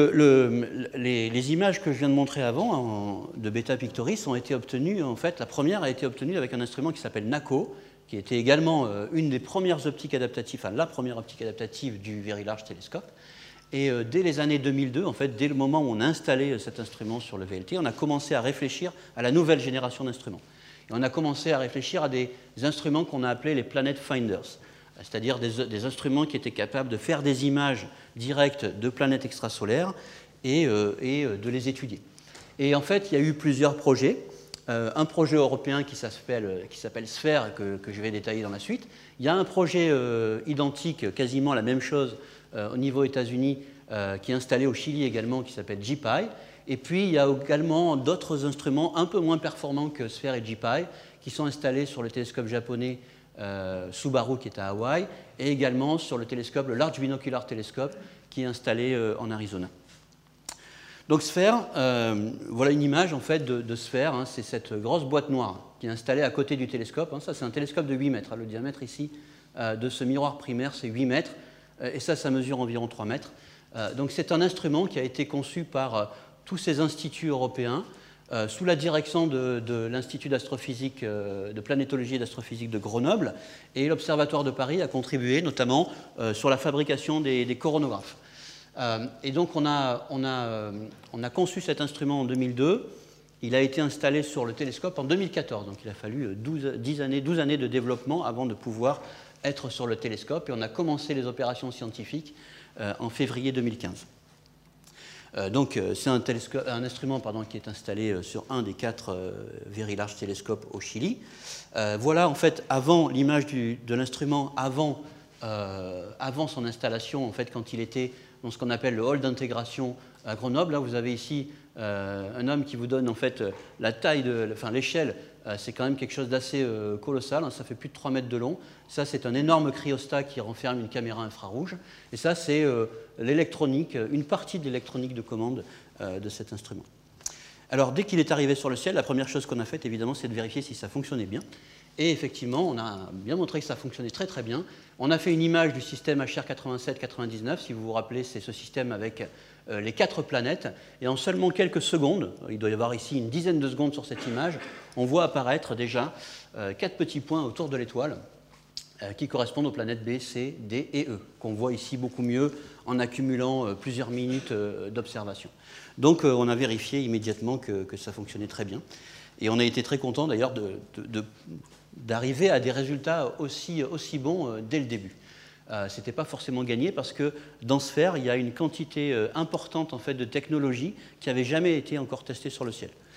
les images que je viens de montrer avant de Beta Pictoris ont été obtenues, en fait, la première a été obtenue avec un instrument qui s'appelle NACO, qui était également une des premières optiques adaptatives, enfin la première optique adaptative du Very Large Telescope. Et dès les années 2002, en fait, dès le moment où on a installé cet instrument sur le VLT, on a commencé à réfléchir à la nouvelle génération d'instruments. Et on a commencé à réfléchir à des instruments qu'on a appelés les Planet Finders, c'est-à-dire des instruments qui étaient capables de faire des images directes de planètes extrasolaires et de les étudier. Et en fait, il y a eu plusieurs projets. Un projet européen qui s'appelle SPHERE, que je vais détailler dans la suite. Il y a un projet identique, quasiment la même chose, au niveau États-Unis, qui est installé au Chili également, qui s'appelle JPI. Et puis, il y a également d'autres instruments un peu moins performants que SPHERE et JPI, qui sont installés sur le télescope japonais Subaru, qui est à Hawaï, et également sur le Large Binocular Telescope, qui est installé en Arizona. Donc SPHERE, voilà une image en fait de SPHERE, hein, c'est cette grosse boîte noire qui est installée à côté du télescope. Hein, ça c'est un télescope de 8 mètres, hein, le diamètre ici de ce miroir primaire c'est 8 mètres, et ça mesure environ 3 mètres. Donc c'est un instrument qui a été conçu par tous ces instituts européens, sous la direction de l'Institut d'astrophysique, de planétologie et d'astrophysique de Grenoble, et l'Observatoire de Paris a contribué notamment sur la fabrication des coronographes. Et donc on a conçu cet instrument en 2002, il a été installé sur le télescope en 2014, donc il a fallu 12 années de développement avant de pouvoir être sur le télescope, et on a commencé les opérations scientifiques en février 2015. Donc c'est un instrument qui est installé sur un des 4 Very Large Telescopes au Chili. Voilà en fait avant l'image de l'instrument avant son installation, en fait quand il était dans ce qu'on appelle le hall d'intégration à Grenoble. Là vous avez ici un homme qui vous donne en fait la taille, l'échelle. C'est quand même quelque chose d'assez colossal, hein, ça fait plus de 3 mètres de long. Ça, c'est un énorme cryostat qui renferme une caméra infrarouge. Et ça, c'est l'électronique, une partie de l'électronique de commande de cet instrument. Alors, dès qu'il est arrivé sur le ciel, la première chose qu'on a faite, évidemment, c'est de vérifier si ça fonctionnait bien. Et effectivement, on a bien montré que ça fonctionnait très très bien. On a fait une image du système HR87-99. Si vous vous rappelez, c'est ce système avec les 4 planètes. Et en seulement quelques secondes, il doit y avoir ici une dizaine de secondes sur cette image, on voit apparaître déjà 4 petits points autour de l'étoile qui correspondent aux planètes B, C, D et E, qu'on voit ici beaucoup mieux en accumulant plusieurs minutes d'observation. Donc on a vérifié immédiatement que ça fonctionnait très bien. Et on a été très content d'ailleurs d'arriver à des résultats aussi bons dès le début. Ce n'était pas forcément gagné parce que dans SPHERE, il y a une quantité importante en fait, de technologies qui n'avaient jamais été encore testées sur le ciel.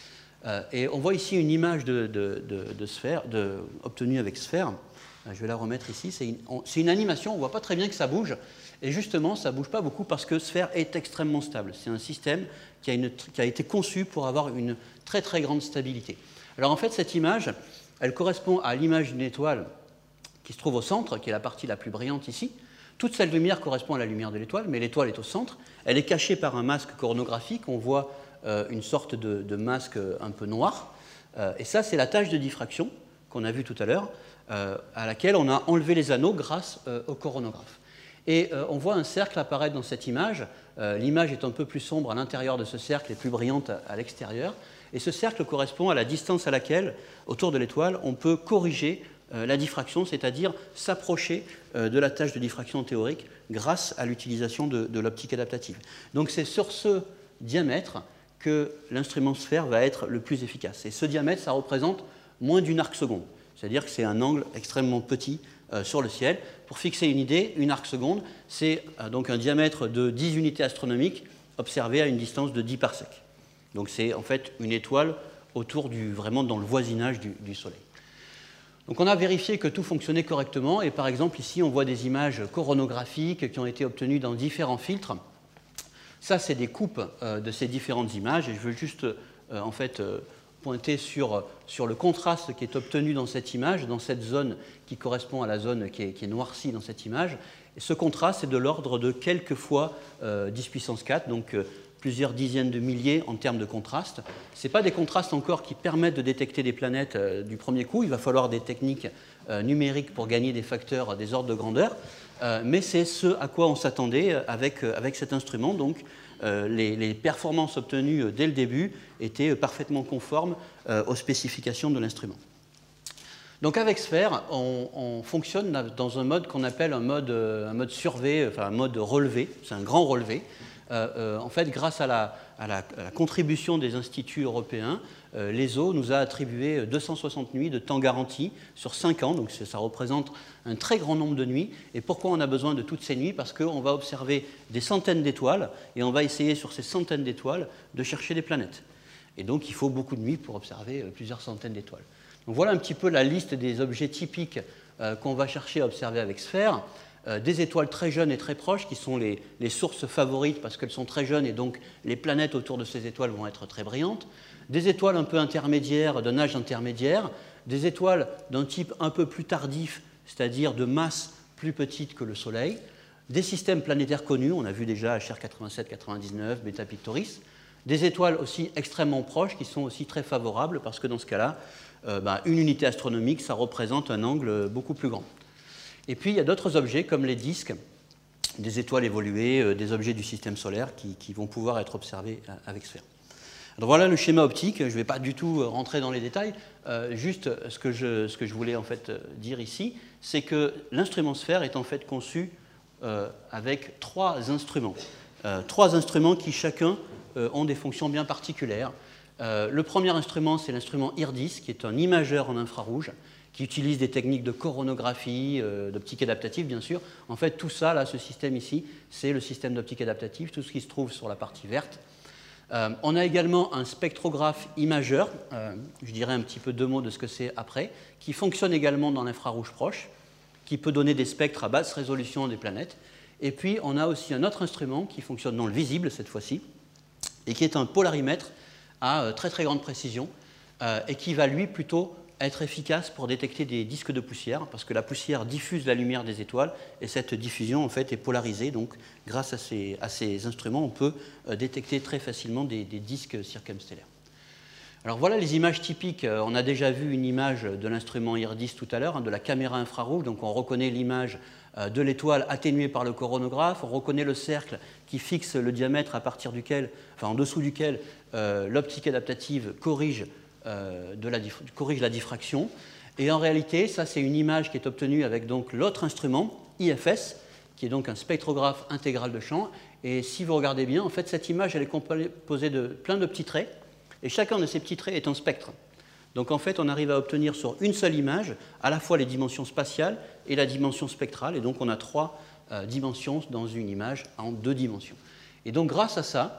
Et on voit ici une image de sphère, obtenue avec sphère. Je vais la remettre ici. C'est une animation, on ne voit pas très bien que ça bouge. Et justement, ça ne bouge pas beaucoup parce que sphère est extrêmement stable. C'est un système qui a été conçu pour avoir une très très grande stabilité. Alors en fait, cette image, elle correspond à l'image d'une étoile qui se trouve au centre, qui est la partie la plus brillante ici. Toute cette lumière correspond à la lumière de l'étoile, mais l'étoile est au centre. Elle est cachée par un masque coronographique. On voit une sorte de masque un peu noir. Et ça, c'est la tâche de diffraction qu'on a vue tout à l'heure, à laquelle on a enlevé les anneaux grâce au coronographe. Et on voit un cercle apparaître dans cette image. L'image est un peu plus sombre à l'intérieur de ce cercle et plus brillante à l'extérieur. Et ce cercle correspond à la distance à laquelle, autour de l'étoile, on peut corriger la diffraction, c'est-à-dire s'approcher de la tâche de diffraction théorique grâce à l'utilisation de l'optique adaptative. Donc c'est sur ce diamètre que l'instrument sphère va être le plus efficace. Et ce diamètre, ça représente moins d'une arc seconde. C'est-à-dire que c'est un angle extrêmement petit sur le ciel. Pour fixer une idée, une arc seconde, c'est donc un diamètre de 10 unités astronomiques observé à une distance de 10 parsecs. Donc c'est en fait une étoile vraiment dans le voisinage du Soleil. Donc on a vérifié que tout fonctionnait correctement et par exemple ici on voit des images coronographiques qui ont été obtenues dans différents filtres. Ça c'est des coupes de ces différentes images et je veux juste en fait pointer sur le contraste qui est obtenu dans cette image, dans cette zone qui correspond à la zone qui est noircie dans cette image. Et ce contraste est de l'ordre de quelques fois 10 puissance 4, donc plusieurs dizaines de milliers en termes de contraste. Ce n'est pas des contrastes encore qui permettent de détecter des planètes du premier coup. Il va falloir des techniques numériques pour gagner des facteurs des ordres de grandeur. Mais c'est ce à quoi on s'attendait avec cet instrument. Donc, les performances obtenues dès le début étaient parfaitement conformes aux spécifications de l'instrument. Donc avec Sphère, on fonctionne dans un mode qu'on appelle un mode survey, enfin un mode relevé. C'est un grand relevé. En fait, grâce à la contribution des instituts européens, l'ESO nous a attribué 260 nuits de temps garanti sur 5 ans, donc ça représente un très grand nombre de nuits. Et pourquoi on a besoin de toutes ces nuits? Parce qu'on va observer des centaines d'étoiles et on va essayer sur ces centaines d'étoiles de chercher des planètes. Et donc il faut beaucoup de nuits pour observer plusieurs centaines d'étoiles. Donc voilà un petit peu la liste des objets typiques qu'on va chercher à observer avec Sphère. Des étoiles très jeunes et très proches qui sont les sources favorites parce qu'elles sont très jeunes et donc les planètes autour de ces étoiles vont être très brillantes. Des étoiles un peu intermédiaires, d'un âge intermédiaire. Des étoiles d'un type un peu plus tardif, c'est-à-dire de masse plus petite que le Soleil. Des systèmes planétaires connus, on a vu déjà HR 87-99, Beta Pictoris. Des étoiles aussi extrêmement proches qui sont aussi très favorables parce que dans ce cas-là, une unité astronomique, ça représente un angle beaucoup plus grand. Et puis il y a d'autres objets comme les disques, des étoiles évoluées, des objets du système solaire qui vont pouvoir être observés avec Sphère. Alors voilà le schéma optique, je ne vais pas du tout rentrer dans les détails, juste ce que je voulais en fait dire ici, c'est que l'instrument Sphère est en fait conçu avec trois instruments qui chacun ont des fonctions bien particulières. Le premier instrument, c'est l'instrument IRDIS, qui est un imageur en infrarouge, qui utilise des techniques de coronographie, d'optique adaptative, bien sûr. En fait, tout ça, là, ce système ici, c'est le système d'optique adaptative, tout ce qui se trouve sur la partie verte. On a également un spectrographe imageur, je dirai un petit peu deux mots de ce que c'est après, qui fonctionne également dans l'infrarouge proche, qui peut donner des spectres à basse résolution des planètes. Et puis, on a aussi un autre instrument qui fonctionne dans le visible, cette fois-ci, et qui est un polarimètre à très très grande précision, et qui va, lui, plutôt être efficace pour détecter des disques de poussière, parce que la poussière diffuse la lumière des étoiles, et cette diffusion en fait est polarisée. Donc, grâce à ces instruments, on peut détecter très facilement des disques circumstellaires. Alors voilà les images typiques. On a déjà vu une image de l'instrument IRDIS tout à l'heure, de la caméra infrarouge. Donc on reconnaît l'image de l'étoile atténuée par le coronographe. On reconnaît le cercle qui fixe le diamètre à partir duquel, enfin en dessous duquel, l'optique adaptative corrige la diffraction. Et en réalité, ça c'est une image qui est obtenue avec donc l'autre instrument, IFS, qui est donc un spectrographe intégral de champ. Et si vous regardez bien, en fait, cette image elle est composée de plein de petits traits, et chacun de ces petits traits est un spectre. Donc en fait, on arrive à obtenir sur une seule image à la fois les dimensions spatiales et la dimension spectrale, et donc on a trois dimensions dans une image en deux dimensions. Et donc grâce à ça,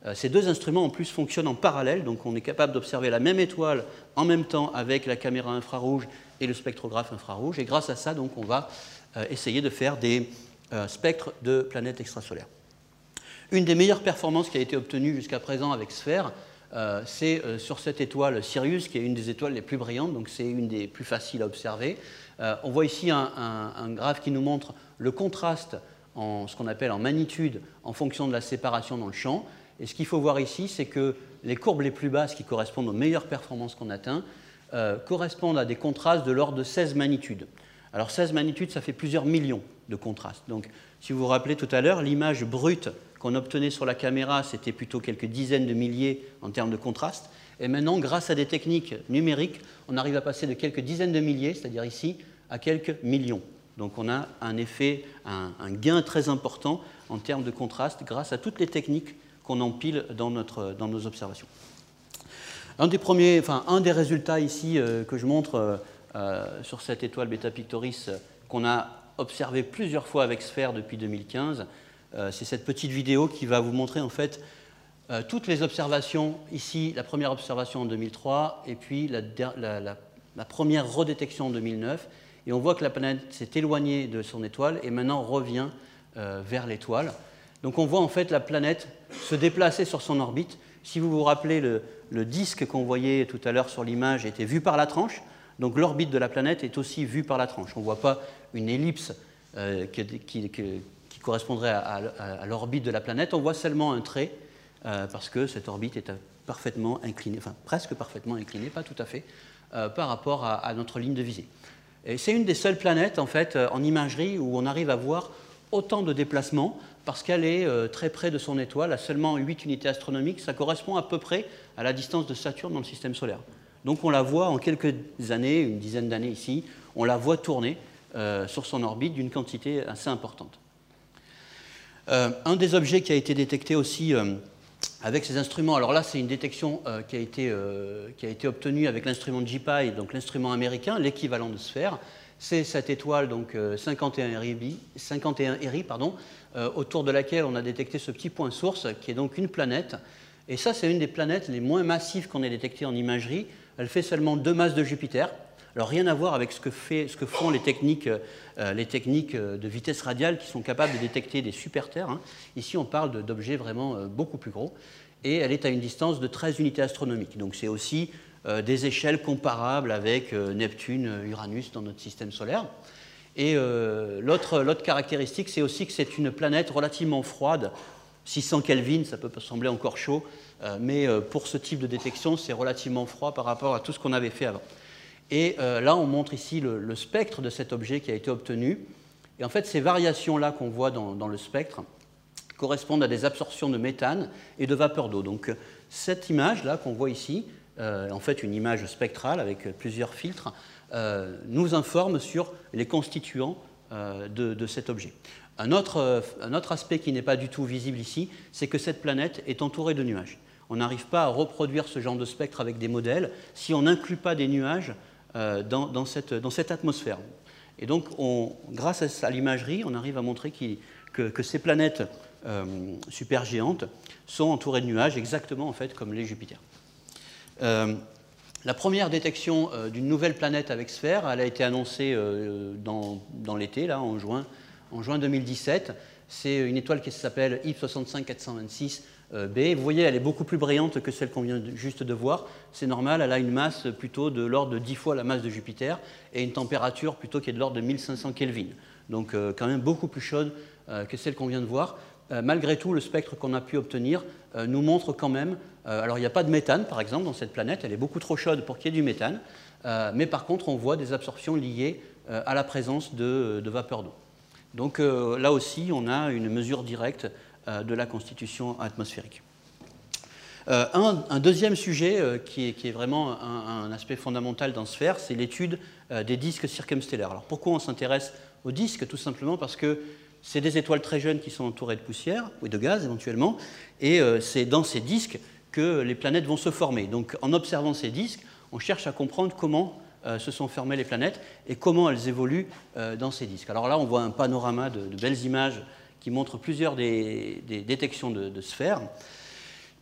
Ces deux instruments en plus fonctionnent en parallèle, donc on est capable d'observer la même étoile en même temps avec la caméra infrarouge et le spectrographe infrarouge, et grâce à ça, donc, on va essayer de faire des spectres de planètes extrasolaires. Une des meilleures performances qui a été obtenue jusqu'à présent avec SPHERE, c'est sur cette étoile Sirius, qui est une des étoiles les plus brillantes, donc c'est une des plus faciles à observer. On voit ici un graphe qui nous montre le contraste en ce qu'on appelle en magnitude en fonction de la séparation dans le champ. Et ce qu'il faut voir ici, c'est que les courbes les plus basses, qui correspondent aux meilleures performances qu'on atteint, correspondent à des contrastes de l'ordre de 16 magnitudes. Alors 16 magnitudes, ça fait plusieurs millions de contrastes. Donc si vous vous rappelez tout à l'heure, l'image brute qu'on obtenait sur la caméra, c'était plutôt quelques dizaines de milliers en termes de contraste. Et maintenant, grâce à des techniques numériques, on arrive à passer de quelques dizaines de milliers, c'est-à-dire ici, à quelques millions. Donc on a un effet, un gain très important en termes de contraste grâce à toutes les techniques qu'on empile dans nos observations. Un des résultats ici que je montre sur cette étoile Beta Pictoris qu'on a observé plusieurs fois avec SPHERE depuis 2015, c'est cette petite vidéo qui va vous montrer en fait toutes les observations, ici la première observation en 2003 et puis la première redétection en 2009. Et on voit que la planète s'est éloignée de son étoile et maintenant revient vers l'étoile. Donc on voit en fait la planète se déplacer sur son orbite. Si vous vous rappelez, le disque qu'on voyait tout à l'heure sur l'image était vu par la tranche. Donc l'orbite de la planète est aussi vue par la tranche. On ne voit pas une ellipse qui correspondrait à l'orbite de la planète. On voit seulement un trait parce que cette orbite est parfaitement inclinée, enfin presque parfaitement inclinée, pas tout à fait, par rapport à notre ligne de visée. Et c'est une des seules planètes en fait en imagerie où on arrive à voir autant de déplacements parce qu'elle est très près de son étoile, à seulement 8 unités astronomiques. Ça correspond à peu près à la distance de Saturne dans le système solaire. Donc on la voit en quelques années, une dizaine d'années ici, on la voit tourner sur son orbite d'une quantité assez importante. Un des objets qui a été détecté aussi avec ces instruments, alors là c'est une détection qui a été obtenue avec l'instrument JPI, donc l'instrument américain, l'équivalent de SPHERE. C'est cette étoile donc 51 Eri, autour de laquelle on a détecté ce petit point source qui est donc une planète. Et ça c'est une des planètes les moins massives qu'on ait détectées en imagerie. Elle fait seulement 2 masses de Jupiter. Alors rien à voir avec ce que font les techniques de vitesse radiale qui sont capables de détecter des super-terres. Hein. Ici on parle d'objets vraiment beaucoup plus gros. Et elle est à une distance de 13 unités astronomiques. Donc c'est aussi des échelles comparables avec Neptune, Uranus dans notre système solaire. Et l'autre caractéristique, c'est aussi que c'est une planète relativement froide. 600 Kelvin, ça peut sembler encore chaud, mais pour ce type de détection, c'est relativement froid par rapport à tout ce qu'on avait fait avant. Et là, on montre ici le spectre de cet objet qui a été obtenu. Et en fait, ces variations-là qu'on voit dans le spectre correspondent à des absorptions de méthane et de vapeur d'eau. Donc cette image-là qu'on voit ici, en fait une image spectrale avec plusieurs filtres, nous informe sur les constituants de cet objet. Un autre aspect qui n'est pas du tout visible ici, c'est que cette planète est entourée de nuages. On n'arrive pas à reproduire ce genre de spectre avec des modèles si on n'inclut pas des nuages dans cette atmosphère. Et donc, grâce à l'imagerie, on arrive à montrer que ces planètes supergéantes sont entourées de nuages, exactement en fait comme les Jupiters. La première détection d'une nouvelle planète avec SPHERE, elle a été annoncée dans l'été, là, en juin 2017. C'est une étoile qui s'appelle IP 65426b. Vous voyez, elle est beaucoup plus brillante que celle qu'on vient juste de voir. C'est normal, elle a une masse plutôt de l'ordre de 10 fois la masse de Jupiter et une température plutôt qui est de l'ordre de 1500 Kelvin. Donc quand même beaucoup plus chaude que celle qu'on vient de voir. Malgré tout, le spectre qu'on a pu obtenir nous montre quand même... alors il n'y a pas de méthane, par exemple, dans cette planète. Elle est beaucoup trop chaude pour qu'il y ait du méthane. Mais par contre, on voit des absorptions liées à la présence de vapeur d'eau. Donc là aussi, on a une mesure directe de la constitution atmosphérique. Un deuxième sujet qui est vraiment un aspect fondamental dans SPHERE, c'est l'étude des disques circumstellaires. Alors pourquoi on s'intéresse aux disques? Tout simplement parce que c'est des étoiles très jeunes qui sont entourées de poussière, ou de gaz éventuellement, et c'est dans ces disques que les planètes vont se former. Donc en observant ces disques, on cherche à comprendre comment se sont formées les planètes et comment elles évoluent dans ces disques. Alors là, on voit un panorama de belles images qui montrent plusieurs des détections de SPHERE.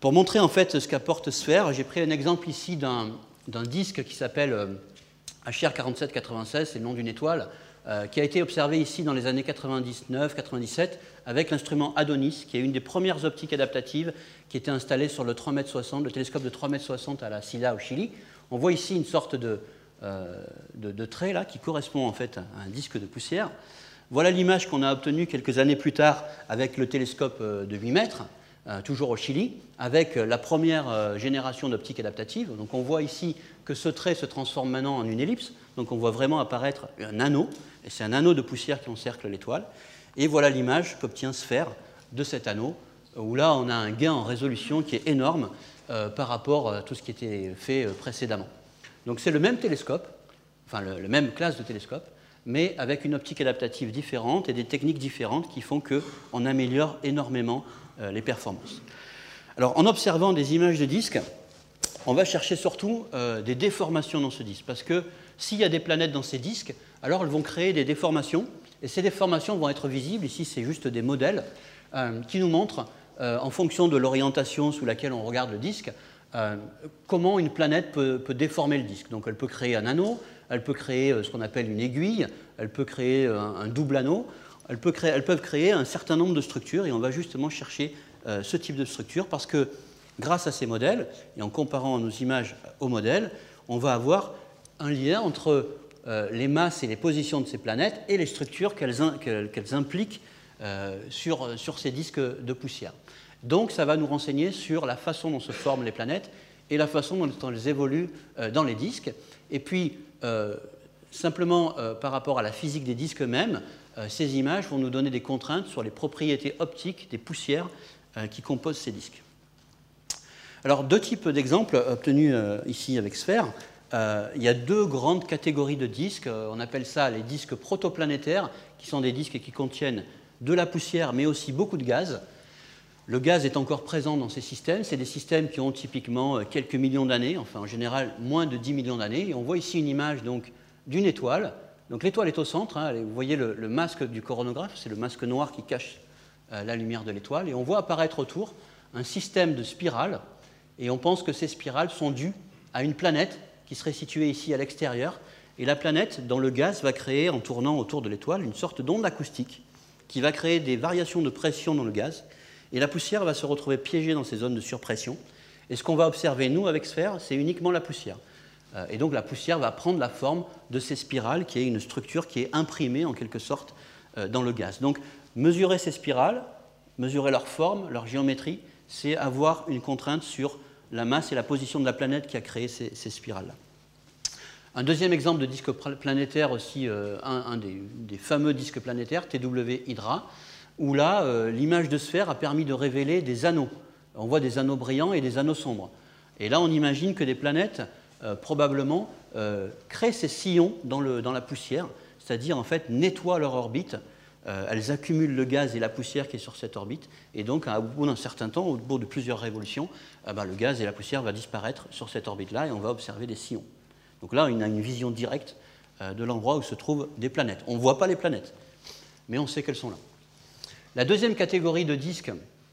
Pour montrer en fait ce qu'apporte Sphère, j'ai pris un exemple ici d'un disque qui s'appelle HR 4796, c'est le nom d'une étoile, qui a été observé ici dans les années 99-97 avec l'instrument Adonis, qui est une des premières optiques adaptatives qui était installée sur le 3,60 m, le télescope de 3,60 m à la Silla au Chili. On voit ici une sorte de trait là, qui correspond en fait à un disque de poussière. Voilà l'image qu'on a obtenue quelques années plus tard avec le télescope de 8 mètres, toujours au Chili, avec la première génération d'optique adaptative. Donc on voit ici que ce trait se transforme maintenant en une ellipse, donc on voit vraiment apparaître un anneau, et c'est un anneau de poussière qui encercle l'étoile. Et voilà l'image qu'obtient Sphère de cet anneau, où là on a un gain en résolution qui est énorme par rapport à tout ce qui était fait précédemment. Donc c'est le même télescope, enfin le même classe de télescope, mais avec une optique adaptative différente et des techniques différentes qui font qu'on améliore énormément les performances. Alors en observant des images de disques, on va chercher surtout des déformations dans ce disque, parce que s'il y a des planètes dans ces disques, alors elles vont créer des déformations, et ces déformations vont être visibles. Ici, c'est juste des modèles qui nous montrent, en fonction de l'orientation sous laquelle on regarde le disque, comment une planète peut déformer le disque. Donc elle peut créer un anneau, elle peut créer ce qu'on appelle une aiguille, elle peut créer un double anneau, elles peuvent créer un certain nombre de structures, et on va justement chercher ce type de structure parce que grâce à ces modèles, et en comparant nos images aux modèles, on va avoir un lien entre les masses et les positions de ces planètes et les structures qu'elles impliquent sur ces disques de poussière. Donc ça va nous renseigner sur la façon dont se forment les planètes et la façon dont elles évoluent dans les disques. Et puis, simplement par rapport à la physique des disques eux-mêmes, ces images vont nous donner des contraintes sur les propriétés optiques des poussières qui composent ces disques. Alors, deux types d'exemples obtenus ici avec Sphère. Il y a deux grandes catégories de disques. On appelle ça les disques protoplanétaires, qui sont des disques qui contiennent de la poussière, mais aussi beaucoup de gaz. Le gaz est encore présent dans ces systèmes. C'est des systèmes qui ont typiquement quelques millions d'années, enfin en général moins de 10 millions d'années. Et on voit ici une image d'une étoile. Donc l'étoile est au centre. Hein. Vous voyez le masque du coronographe, c'est le masque noir qui cache la lumière de l'étoile. Et on voit apparaître autour un système de spirales. Et on pense que ces spirales sont dues à une planète qui serait située ici à l'extérieur. Et la planète, dans le gaz, va créer, en tournant autour de l'étoile, une sorte d'onde acoustique qui va créer des variations de pression dans le gaz. Et la poussière va se retrouver piégée dans ces zones de surpression. Et ce qu'on va observer, nous, avec Sphère, c'est uniquement la poussière. Et donc la poussière va prendre la forme de ces spirales, qui est une structure qui est imprimée, en quelque sorte, dans le gaz. Donc mesurer ces spirales, mesurer leur forme, leur géométrie, c'est avoir une contrainte sur la masse et la position de la planète qui a créé ces spirales-là. Un deuxième exemple de disque planétaire aussi, un des fameux disques planétaires, TW Hydra, où là, l'image de Sphère a permis de révéler des anneaux. On voit des anneaux brillants et des anneaux sombres. Et là, on imagine que des planètes, probablement, créent ces sillons dans la poussière, c'est-à-dire, en fait, nettoient leur orbite. Elles accumulent le gaz et la poussière qui est sur cette orbite, et donc, au bout d'un certain temps, au bout de plusieurs révolutions, le gaz et la poussière vont disparaître sur cette orbite-là, et on va observer des sillons. Donc là, on a une vision directe de l'endroit où se trouvent des planètes. On ne voit pas les planètes, mais on sait qu'elles sont là. La deuxième catégorie de disques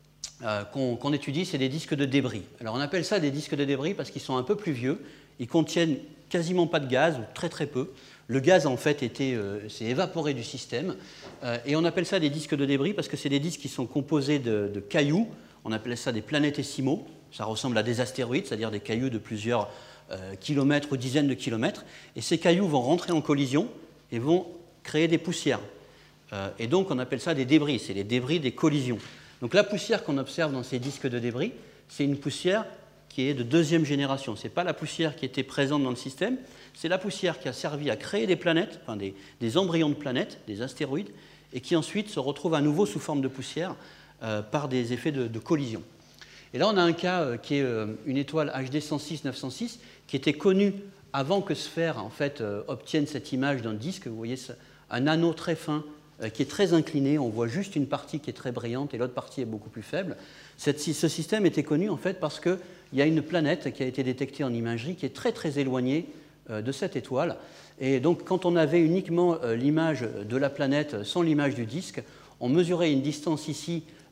qu'on étudie, c'est des disques de débris. Alors on appelle ça des disques de débris parce qu'ils sont un peu plus vieux, ils contiennent quasiment pas de gaz, ou très très peu. Le gaz, en fait, s'est évaporé du système, et on appelle ça des disques de débris parce que c'est des disques qui sont composés de cailloux. On appelle ça des planétésimaux. Ça ressemble à des astéroïdes, c'est-à-dire des cailloux de plusieurs kilomètres ou dizaines de kilomètres. Et ces cailloux vont rentrer en collision et vont créer des poussières. Et donc on appelle ça des débris, c'est les débris des collisions. Donc la poussière qu'on observe dans ces disques de débris, c'est une poussière qui est de deuxième génération. Ce n'est pas la poussière qui était présente dans le système, c'est la poussière qui a servi à créer des planètes, enfin des embryons de planètes, des astéroïdes, et qui ensuite se retrouvent à nouveau sous forme de poussière par des effets de collision. Et là on a un cas qui est une étoile HD 106-906 qui était connue avant que Sphère en fait, obtienne cette image d'un disque. Vous voyez un anneau très fin qui est très incliné, on voit juste une partie qui est très brillante et l'autre partie est beaucoup plus faible. Ce système était connu en fait parce qu'il y a une planète qui a été détectée en imagerie qui est très très éloignée de cette étoile. Et donc quand on avait uniquement l'image de la planète sans l'image du disque, on mesurait une distance ici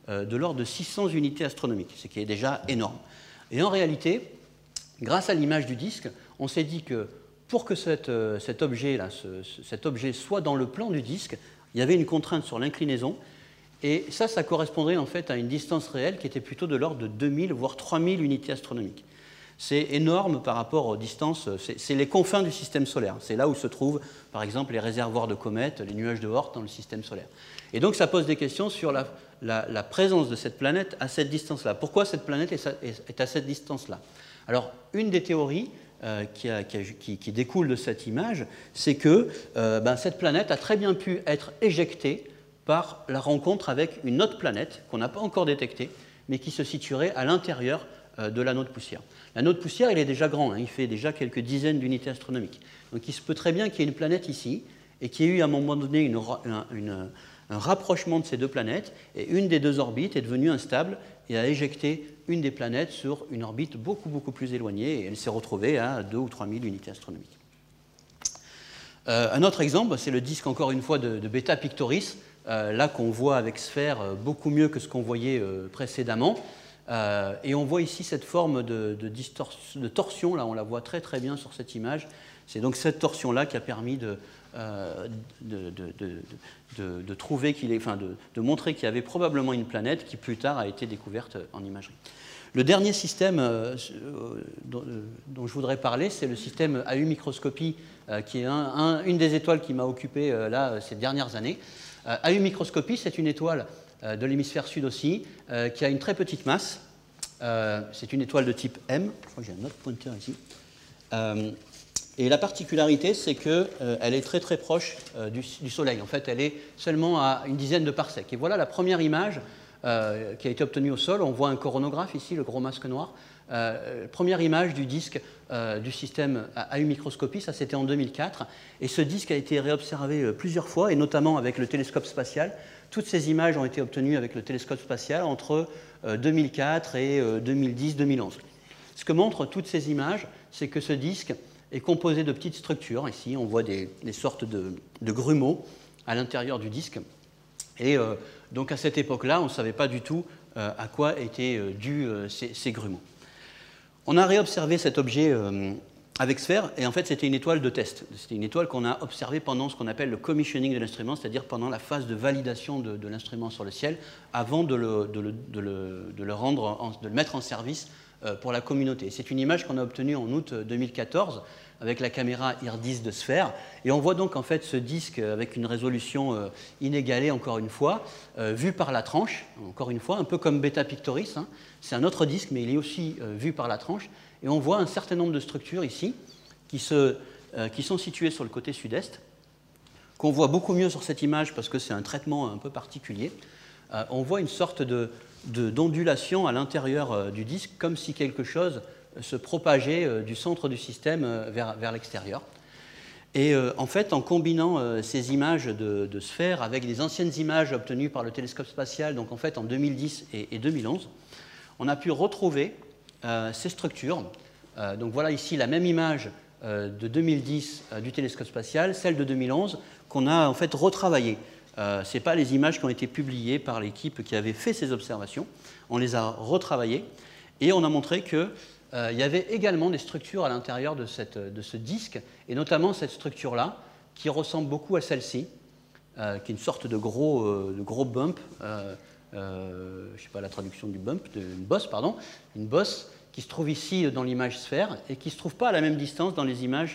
de l'ordre de 600 unités astronomiques, ce qui est déjà énorme. Et en réalité, grâce à l'image du disque, on s'est dit que pour que cet objet soit dans le plan du disque, il y avait une contrainte sur l'inclinaison, et ça correspondrait en fait à une distance réelle qui était plutôt de l'ordre de 2000 voire 3000 unités astronomiques. C'est énorme par rapport aux distances, c'est les confins du système solaire. C'est là où se trouvent, par exemple, les réservoirs de comètes, les nuages de Oort dans le système solaire. Et donc ça pose des questions sur la présence de cette planète à cette distance-là. Pourquoi cette planète est à cette distance-là? Alors, une des théories qui découle de cette image, c'est que cette planète a très bien pu être éjectée par la rencontre avec une autre planète qu'on n'a pas encore détectée, mais qui se situerait à l'intérieur de l'anneau de poussière. L'anneau de poussière, il est déjà grand, il fait déjà quelques dizaines d'unités astronomiques. Donc il se peut très bien qu'il y ait une planète ici, et qu'il y ait eu à un moment donné un rapprochement de ces deux planètes, et une des deux orbites est devenue instable et a éjecté une des planètes sur une orbite beaucoup plus éloignée, et elle s'est retrouvée à 2 ou 3 000 unités astronomiques. Un autre exemple, c'est le disque, encore une fois, de Beta Pictoris, là qu'on voit avec sphère beaucoup mieux que ce qu'on voyait précédemment. Et on voit ici cette forme de torsion, là on la voit très bien sur cette image. C'est donc cette torsion-là qui a permis de trouver de montrer qu'il y avait probablement une planète qui plus tard a été découverte en imagerie. Le dernier système dont je voudrais parler, c'est le système AU microscopie, qui est une des étoiles qui m'a occupé là ces dernières années. AU microscopie, c'est une étoile de l'hémisphère sud aussi, qui a une très petite masse. C'est une étoile de type M. Je crois que j'ai un autre pointeur ici. Et la particularité, c'est qu'elle est très proche du Soleil. En fait, elle est seulement à une dizaine de parsecs. Et voilà la première image qui a été obtenue au sol. On voit un coronographe ici, le gros masque noir. Première image du disque du système AU microscopie, ça c'était en 2004. Et ce disque a été réobservé plusieurs fois, et notamment avec le télescope spatial. Toutes ces images ont été obtenues avec le télescope spatial entre 2004 et 2010-2011. Ce que montrent toutes ces images, c'est que ce disque est composé de petites structures. Ici, on voit des sortes de grumeaux à l'intérieur du disque. Et donc à cette époque-là, on ne savait pas du tout à quoi étaient dus ces grumeaux. On a réobservé cet objet avec sphère, et en fait c'était une étoile de test. C'était une étoile qu'on a observée pendant ce qu'on appelle le commissioning de l'instrument, c'est-à-dire pendant la phase de validation de l'instrument sur le ciel, avant de le mettre en service pour la communauté. C'est une image qu'on a obtenue en août 2014 avec la caméra IR10 de sphère, et on voit donc en fait ce disque avec une résolution inégalée, encore une fois, vu par la tranche, encore une fois, un peu comme Beta Pictoris. C'est un autre disque, mais il est aussi vu par la tranche. Et on voit un certain nombre de structures ici qui sont situées sur le côté sud-est, qu'on voit beaucoup mieux sur cette image parce que c'est un traitement un peu particulier. On voit une sorte d'ondulation à l'intérieur du disque, comme si quelque chose se propageait du centre du système vers l'extérieur. Et en fait, en combinant ces images de sphères avec les anciennes images obtenues par le télescope spatial, donc en fait en 2010 et 2011, on a pu retrouver ces structures. Donc voilà ici la même image de 2010 du télescope spatial, celle de 2011 qu'on a en fait retravaillée. Ce n'est pas les images qui ont été publiées par l'équipe qui avait fait ces observations. On les a retravaillées et on a montré qu'il y avait également des structures à l'intérieur de ce disque, et notamment cette structure-là qui ressemble beaucoup à celle-ci, qui est une sorte de gros bump. Je ne sais pas la traduction du bump, une bosse, pardon, une bosse qui se trouve ici dans l'image sphère et qui ne se trouve pas à la même distance dans les images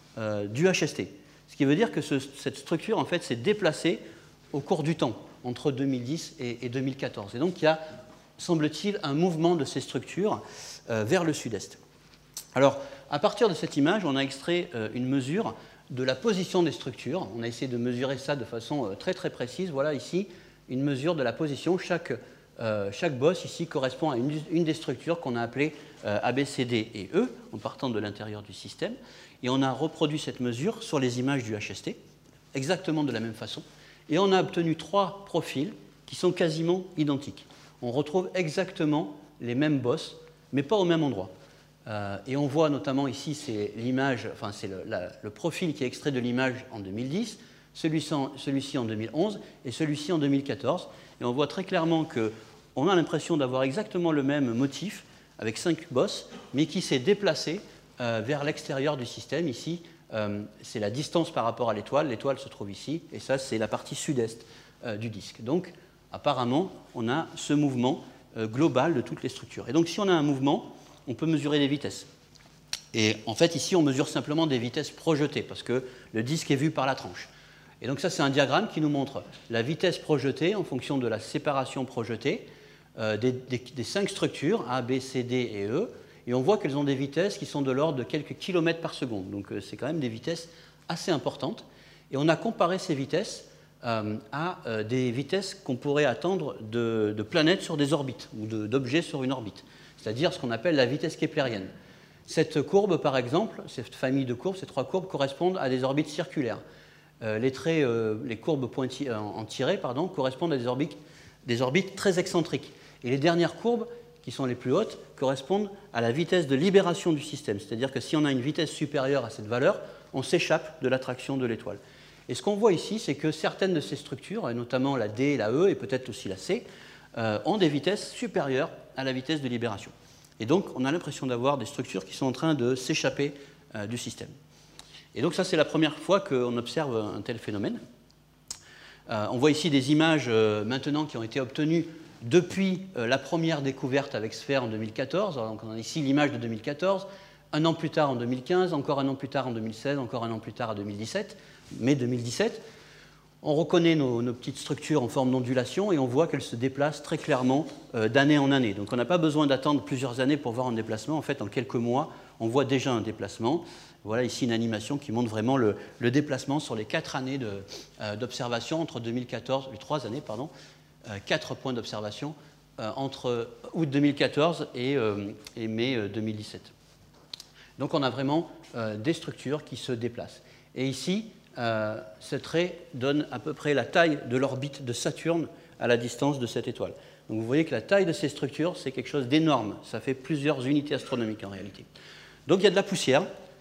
du HST. Ce qui veut dire que cette structure en fait s'est déplacée au cours du temps, entre 2010 et 2014. Et donc il y a, semble-t-il, un mouvement de ces structures vers le sud-est. Alors, à partir de cette image, on a extrait une mesure de la position des structures. On a essayé de mesurer ça de façon très précise. Voilà ici une mesure de la position. Chaque bosse ici correspond à une des structures qu'on a appelées A, B, C, D et E, en partant de l'intérieur du système. Et on a reproduit cette mesure sur les images du HST, exactement de la même façon. Et on a obtenu 3 profils qui sont quasiment identiques. On retrouve exactement les mêmes bosses, mais pas au même endroit. Et on voit notamment ici, c'est l'image, enfin c'est le profil qui est extrait de l'image en 2010, celui-ci en 2011 et celui-ci en 2014. Et on voit très clairement que on a l'impression d'avoir exactement le même motif, avec 5 bosses, mais qui s'est déplacé vers l'extérieur du système. Ici, c'est la distance par rapport à l'étoile. L'étoile se trouve ici, et ça, c'est la partie sud-est du disque. Donc, apparemment, on a ce mouvement global de toutes les structures. Et donc, si on a un mouvement, on peut mesurer des vitesses. Et en fait, ici, on mesure simplement des vitesses projetées, parce que le disque est vu par la tranche. Et donc ça, c'est un diagramme qui nous montre la vitesse projetée en fonction de la séparation projetée des 5 structures, A, B, C, D et E. Et on voit qu'elles ont des vitesses qui sont de l'ordre de quelques kilomètres par seconde. Donc c'est quand même des vitesses assez importantes. Et on a comparé ces vitesses à des vitesses qu'on pourrait attendre de planètes sur des orbites ou d'objets sur une orbite, c'est-à-dire ce qu'on appelle la vitesse keplérienne. Cette courbe, par exemple, cette famille de courbes, ces 3 courbes correspondent à des orbites circulaires. Les courbes en tiré correspondent à des orbites très excentriques. Et les dernières courbes, qui sont les plus hautes, correspondent à la vitesse de libération du système. C'est-à-dire que si on a une vitesse supérieure à cette valeur, on s'échappe de l'attraction de l'étoile. Et ce qu'on voit ici, c'est que certaines de ces structures, notamment la D, la E et peut-être aussi la C, ont des vitesses supérieures à la vitesse de libération. Et donc, on a l'impression d'avoir des structures qui sont en train de s'échapper du système. Et donc, ça, c'est la première fois qu'on observe un tel phénomène. On voit ici des images maintenant qui ont été obtenues depuis la première découverte avec SPHERE en 2014. Alors, donc, on a ici l'image de 2014, un an plus tard en 2015, encore un an plus tard en 2016, encore un an plus tard en 2017, mai 2017. On reconnaît nos petites structures en forme d'ondulation et on voit qu'elles se déplacent très clairement d'année en année. Donc on n'a pas besoin d'attendre plusieurs années pour voir un déplacement. En fait, en quelques mois, on voit déjà un déplacement. Voilà ici une animation qui montre vraiment le déplacement sur les 4 années d'observation entre 2014, les 3 années, pardon, 4 points d'observation entre août 2014 et mai 2017. Donc on a vraiment des structures qui se déplacent. Et ici, ce trait donne à peu près la taille de l'orbite de Saturne à la distance de cette étoile. Donc vous voyez que la taille de ces structures, c'est quelque chose d'énorme. Ça fait plusieurs unités astronomiques en réalité. Donc il y a de la poussière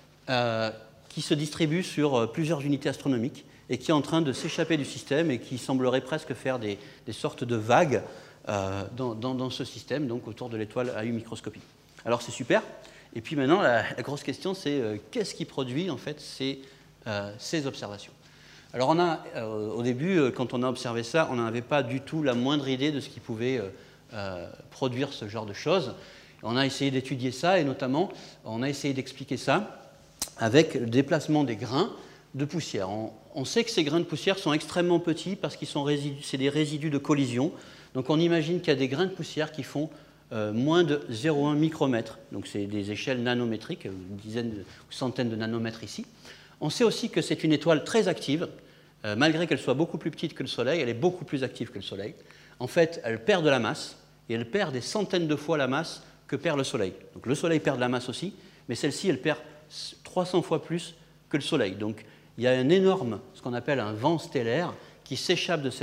qui se distribue sur plusieurs unités astronomiques et qui est en train de s'échapper du système et qui semblerait presque faire des sortes de vagues dans ce système, donc autour de l'étoile à U microscopique. Alors c'est super. Et puis maintenant, la grosse question, c'est qu'est-ce qui produit en fait ces observations. Alors on a, au début, quand on a observé ça, on n'avait pas du tout la moindre idée de ce qui pouvait produire ce genre de choses. On a essayé d'étudier ça et notamment, on a essayé d'expliquer ça avec le déplacement des grains de poussière. On sait que ces grains de poussière sont extrêmement petits parce qu'ils sont c'est des résidus de collision. Donc on imagine qu'il y a des grains de poussière qui font moins de 0,1 micromètre. Donc c'est des échelles nanométriques, dizaines ou centaines de nanomètres ici. On sait aussi que c'est une étoile très active. Malgré qu'elle soit beaucoup plus petite que le Soleil, elle est beaucoup plus active que le Soleil. En fait, elle perd de la masse, et elle perd des centaines de fois la masse que perd le Soleil. Donc le Soleil perd de la masse aussi, mais celle-ci, elle perd 300 fois plus que le Soleil. Donc il y a un énorme, ce qu'on appelle un vent stellaire, qui s'échappe de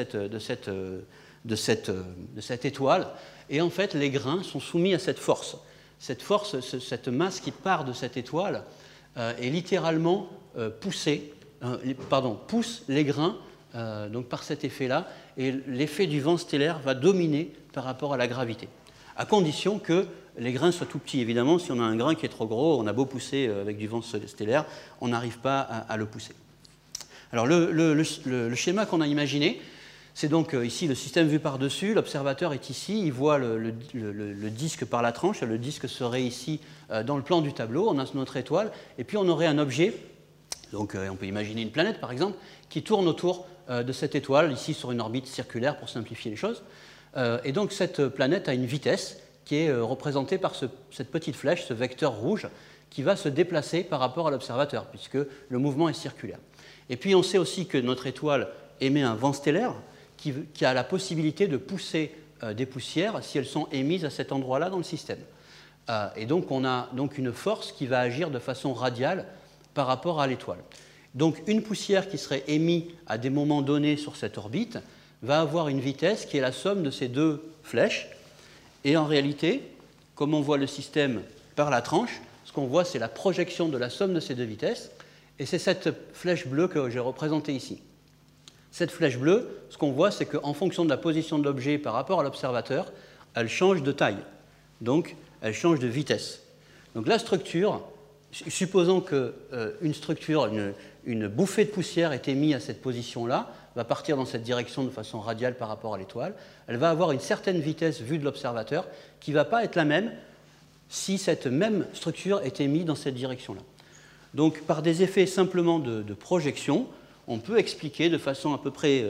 cette étoile, et en fait, les grains sont soumis à cette force. Cette force, cette masse qui part de cette étoile, est littéralement pousse les grains donc par cet effet-là, et l'effet du vent stellaire va dominer par rapport à la gravité, à condition que les grains soient tout petits. Évidemment, si on a un grain qui est trop gros, on a beau pousser avec du vent stellaire, on n'arrive pas à le pousser. Alors le schéma qu'on a imaginé, c'est donc ici le système vu par-dessus, l'observateur est ici, il voit le disque par la tranche, le disque serait ici dans le plan du tableau, on a notre étoile, et puis on aurait un objet, donc on peut imaginer une planète par exemple, qui tourne autour de cette étoile, ici sur une orbite circulaire pour simplifier les choses, et donc cette planète a une vitesse qui est représentée par cette petite flèche, ce vecteur rouge, qui va se déplacer par rapport à l'observateur, puisque le mouvement est circulaire. Et puis on sait aussi que notre étoile émet un vent stellaire, qui a la possibilité de pousser des poussières si elles sont émises à cet endroit-là dans le système. Et donc on a donc une force qui va agir de façon radiale par rapport à l'étoile. Donc une poussière qui serait émise à des moments donnés sur cette orbite va avoir une vitesse qui est la somme de ces deux flèches. Et en réalité, comme on voit le système par la tranche, ce qu'on voit c'est la projection de la somme de ces deux vitesses. Et c'est cette flèche bleue que j'ai représentée ici. Cette flèche bleue, ce qu'on voit, c'est qu'en fonction de la position de l'objet par rapport à l'observateur, elle change de taille, donc elle change de vitesse. Donc la structure, supposons qu'une structure, une bouffée de poussière est émise à cette position-là, va partir dans cette direction de façon radiale par rapport à l'étoile, elle va avoir une certaine vitesse vue de l'observateur qui ne va pas être la même si cette même structure est émise dans cette direction-là. Donc par des effets simplement de projection, on peut expliquer de façon à peu près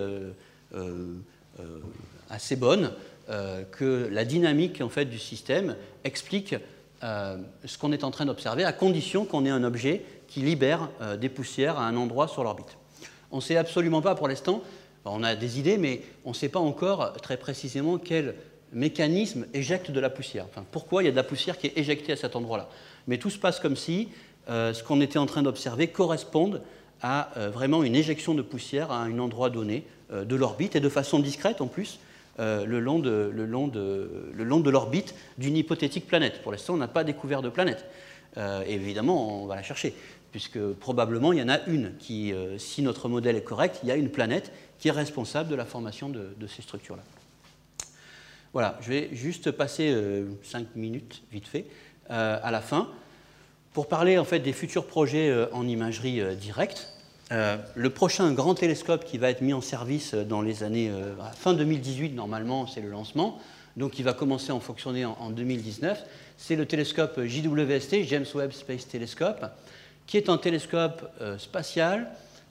assez bonne que la dynamique en fait, du système explique ce qu'on est en train d'observer, à condition qu'on ait un objet qui libère des poussières à un endroit sur l'orbite. On ne sait absolument pas pour l'instant, on a des idées, mais on ne sait pas encore très précisément quel mécanisme éjecte de la poussière. Enfin, pourquoi il y a de la poussière qui est éjectée à cet endroit-là. Mais tout se passe comme si ce qu'on était en train d'observer corresponde à vraiment une éjection de poussière à un endroit donné de l'orbite, et de façon discrète en plus, le long de l'orbite d'une hypothétique planète. Pour l'instant, on n'a pas découvert de planète. Et évidemment, on va la chercher, puisque probablement il y en a une qui, si notre modèle est correct, il y a une planète qui est responsable de la formation de ces structures-là. Voilà, je vais juste passer 5 minutes, vite fait, à la fin, pour parler en fait des futurs projets en imagerie directe. Le prochain grand télescope qui va être mis en service dans les années fin 2018, normalement, c'est le lancement, donc il va commencer à fonctionner en 2019, c'est le télescope JWST, James Webb Space Telescope, qui est un télescope spatial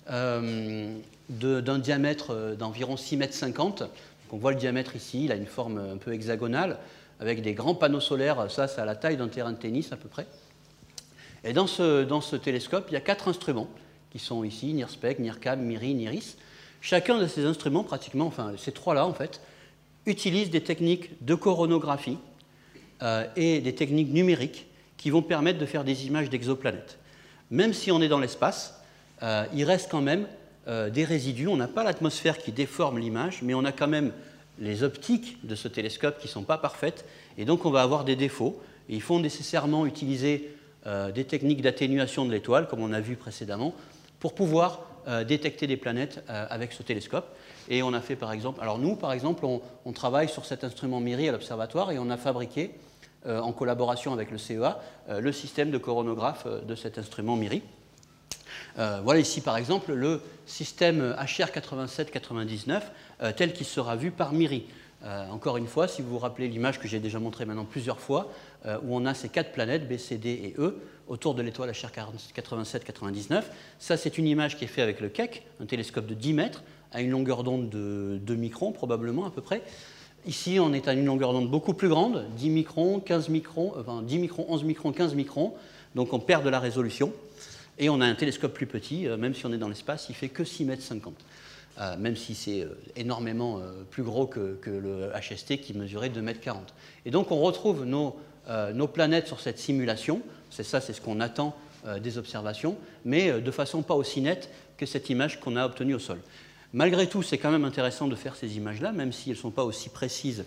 d'un diamètre d'environ 6,50 m. On voit le diamètre ici, il a une forme un peu hexagonale, avec des grands panneaux solaires, ça c'est à la taille d'un terrain de tennis à peu près. Et dans ce télescope, il y a 4 instruments qui sont ici, NIRSPEC, NIRCam, MIRI, NIRIS. Chacun de ces instruments, pratiquement, enfin ces 3-là en fait, utilisent des techniques de coronographie et des techniques numériques qui vont permettre de faire des images d'exoplanètes. Même si on est dans l'espace, il reste quand même des résidus. On n'a pas l'atmosphère qui déforme l'image, mais on a quand même les optiques de ce télescope qui ne sont pas parfaites, et donc on va avoir des défauts. Et il faut nécessairement utiliser des techniques d'atténuation de l'étoile, comme on a vu précédemment, pour pouvoir détecter des planètes avec ce télescope. Et on a fait par exemple, alors nous par exemple, on travaille sur cet instrument MIRI à l'observatoire, et on a fabriqué, en collaboration avec le CEA, le système de coronographe de cet instrument MIRI. Voilà ici par exemple le système HR8799 tel qu'il sera vu par MIRI. Encore une fois, si vous vous rappelez l'image que j'ai déjà montrée maintenant plusieurs fois, où on a ces 4 planètes, B, C, D et E, autour de l'étoile HR8799. Ça, c'est une image qui est faite avec le Keck, un télescope de 10 mètres, à une longueur d'onde de 2 microns probablement à peu près. Ici, on est à une longueur d'onde beaucoup plus grande, 10 microns, 15 microns, enfin 10 microns, 11 microns, 15 microns, donc on perd de la résolution. Et on a un télescope plus petit, même si on est dans l'espace, il ne fait que 6,50 m, même si c'est énormément plus gros que le HST qui mesurait 2,40 m. Et donc on retrouve nos planètes sur cette simulation, c'est ce qu'on attend des observations, mais de façon pas aussi nette que cette image qu'on a obtenue au sol. Malgré tout, c'est quand même intéressant de faire ces images-là, même si elles ne sont pas aussi précises,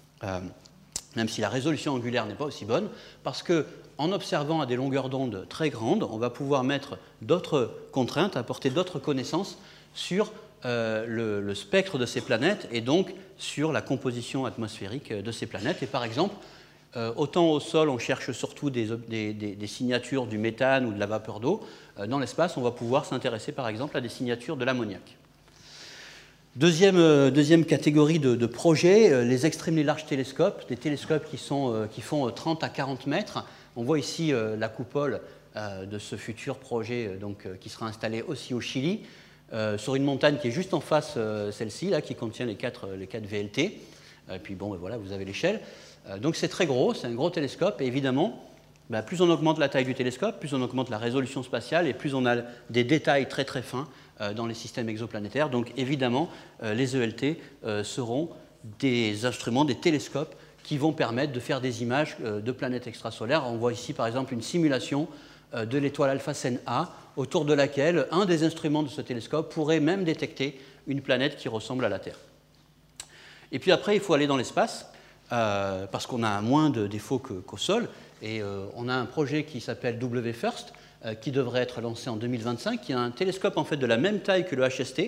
même si la résolution angulaire n'est pas aussi bonne, parce qu'en observant à des longueurs d'onde très grandes, on va pouvoir mettre d'autres contraintes, apporter d'autres connaissances sur le spectre de ces planètes et donc sur la composition atmosphérique de ces planètes. Et par exemple, autant au sol, on cherche surtout des signatures du méthane ou de la vapeur d'eau, dans l'espace, on va pouvoir s'intéresser par exemple à des signatures de l'ammoniac. Deuxième catégorie de projets, les extremely large télescopes, des télescopes qui font 30 à 40 mètres. On voit ici la coupole de ce futur projet qui sera installé aussi au Chili, sur une montagne qui est juste en face, celle-ci, là, qui contient les 4 VLT. Et puis bon, voilà, vous avez l'échelle. Donc c'est très gros, c'est un gros télescope, et évidemment, plus on augmente la taille du télescope, plus on augmente la résolution spatiale, et plus on a des détails très très fins dans les systèmes exoplanétaires. Donc évidemment, les ELT seront des instruments, des télescopes qui vont permettre de faire des images de planètes extrasolaires. On voit ici par exemple une simulation de l'étoile Alpha Cen A, autour de laquelle un des instruments de ce télescope pourrait même détecter une planète qui ressemble à la Terre. Et puis après, il faut aller dans l'espace, parce qu'on a moins de défauts qu'au sol, et on a un projet qui s'appelle WFIRST, qui devrait être lancé en 2025, qui est un télescope en fait de la même taille que le HST,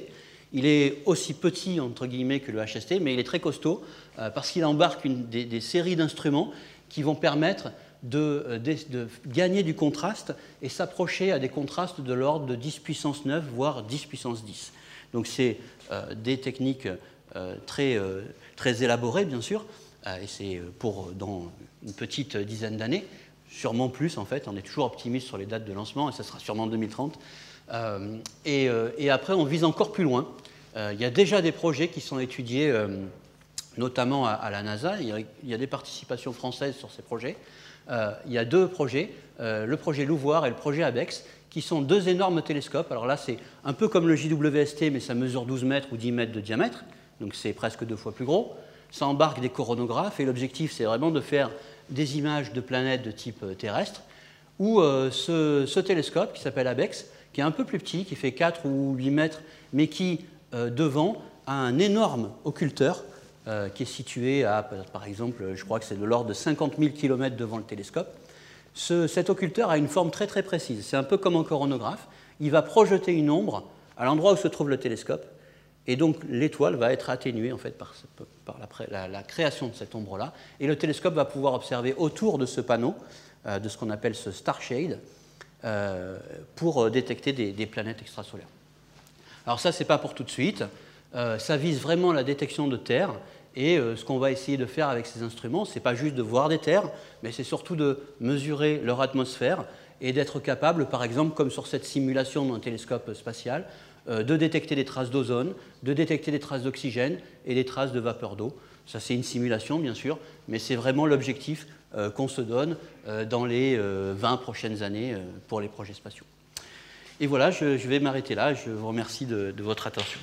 Il est aussi petit, entre guillemets, que le HST, mais il est très costaud parce qu'il embarque des séries d'instruments qui vont permettre de gagner du contraste et s'approcher à des contrastes de l'ordre de 10 puissance 9, voire 10 puissance 10. Donc c'est des techniques très élaborées, bien sûr, et c'est pour dans une petite dizaine d'années, sûrement plus en fait, on est toujours optimiste sur les dates de lancement, et ça sera sûrement 2030. Et après, on vise encore plus loin. Il y a déjà des projets qui sont étudiés, notamment à la NASA. Il y a des participations françaises sur ces projets. Il y a 2 projets, le projet Louvoire et le projet ABEX, qui sont 2 énormes télescopes. Alors là, c'est un peu comme le JWST, mais ça mesure 12 mètres ou 10 mètres de diamètre, donc c'est presque 2 fois plus gros. Ça embarque des coronographes, et l'objectif, c'est vraiment de faire des images de planètes de type terrestre, où ce télescope, qui s'appelle ABEX, qui est un peu plus petit, qui fait 4 ou 8 mètres, mais qui, devant, a un énorme occulteur, qui est situé à, par exemple, je crois que c'est de l'ordre de 50 000 km devant le télescope. Cet occulteur a une forme très très précise. C'est un peu comme un coronographe. Il va projeter une ombre à l'endroit où se trouve le télescope, et donc l'étoile va être atténuée en fait, par la création de cette ombre-là, et le télescope va pouvoir observer autour de ce panneau, de ce qu'on appelle ce star shade, pour détecter des planètes extrasolaires. Alors ça, c'est pas pour tout de suite. Ça vise vraiment la détection de terres. Et ce qu'on va essayer de faire avec ces instruments, ce n'est pas juste de voir des terres, mais c'est surtout de mesurer leur atmosphère et d'être capable, par exemple, comme sur cette simulation d'un télescope spatial, de détecter des traces d'ozone, de détecter des traces d'oxygène et des traces de vapeur d'eau. Ça, c'est une simulation, bien sûr, mais c'est vraiment l'objectif qu'on se donne dans les 20 prochaines années pour les projets spatiaux. Et voilà, je vais m'arrêter là. Je vous remercie de votre attention.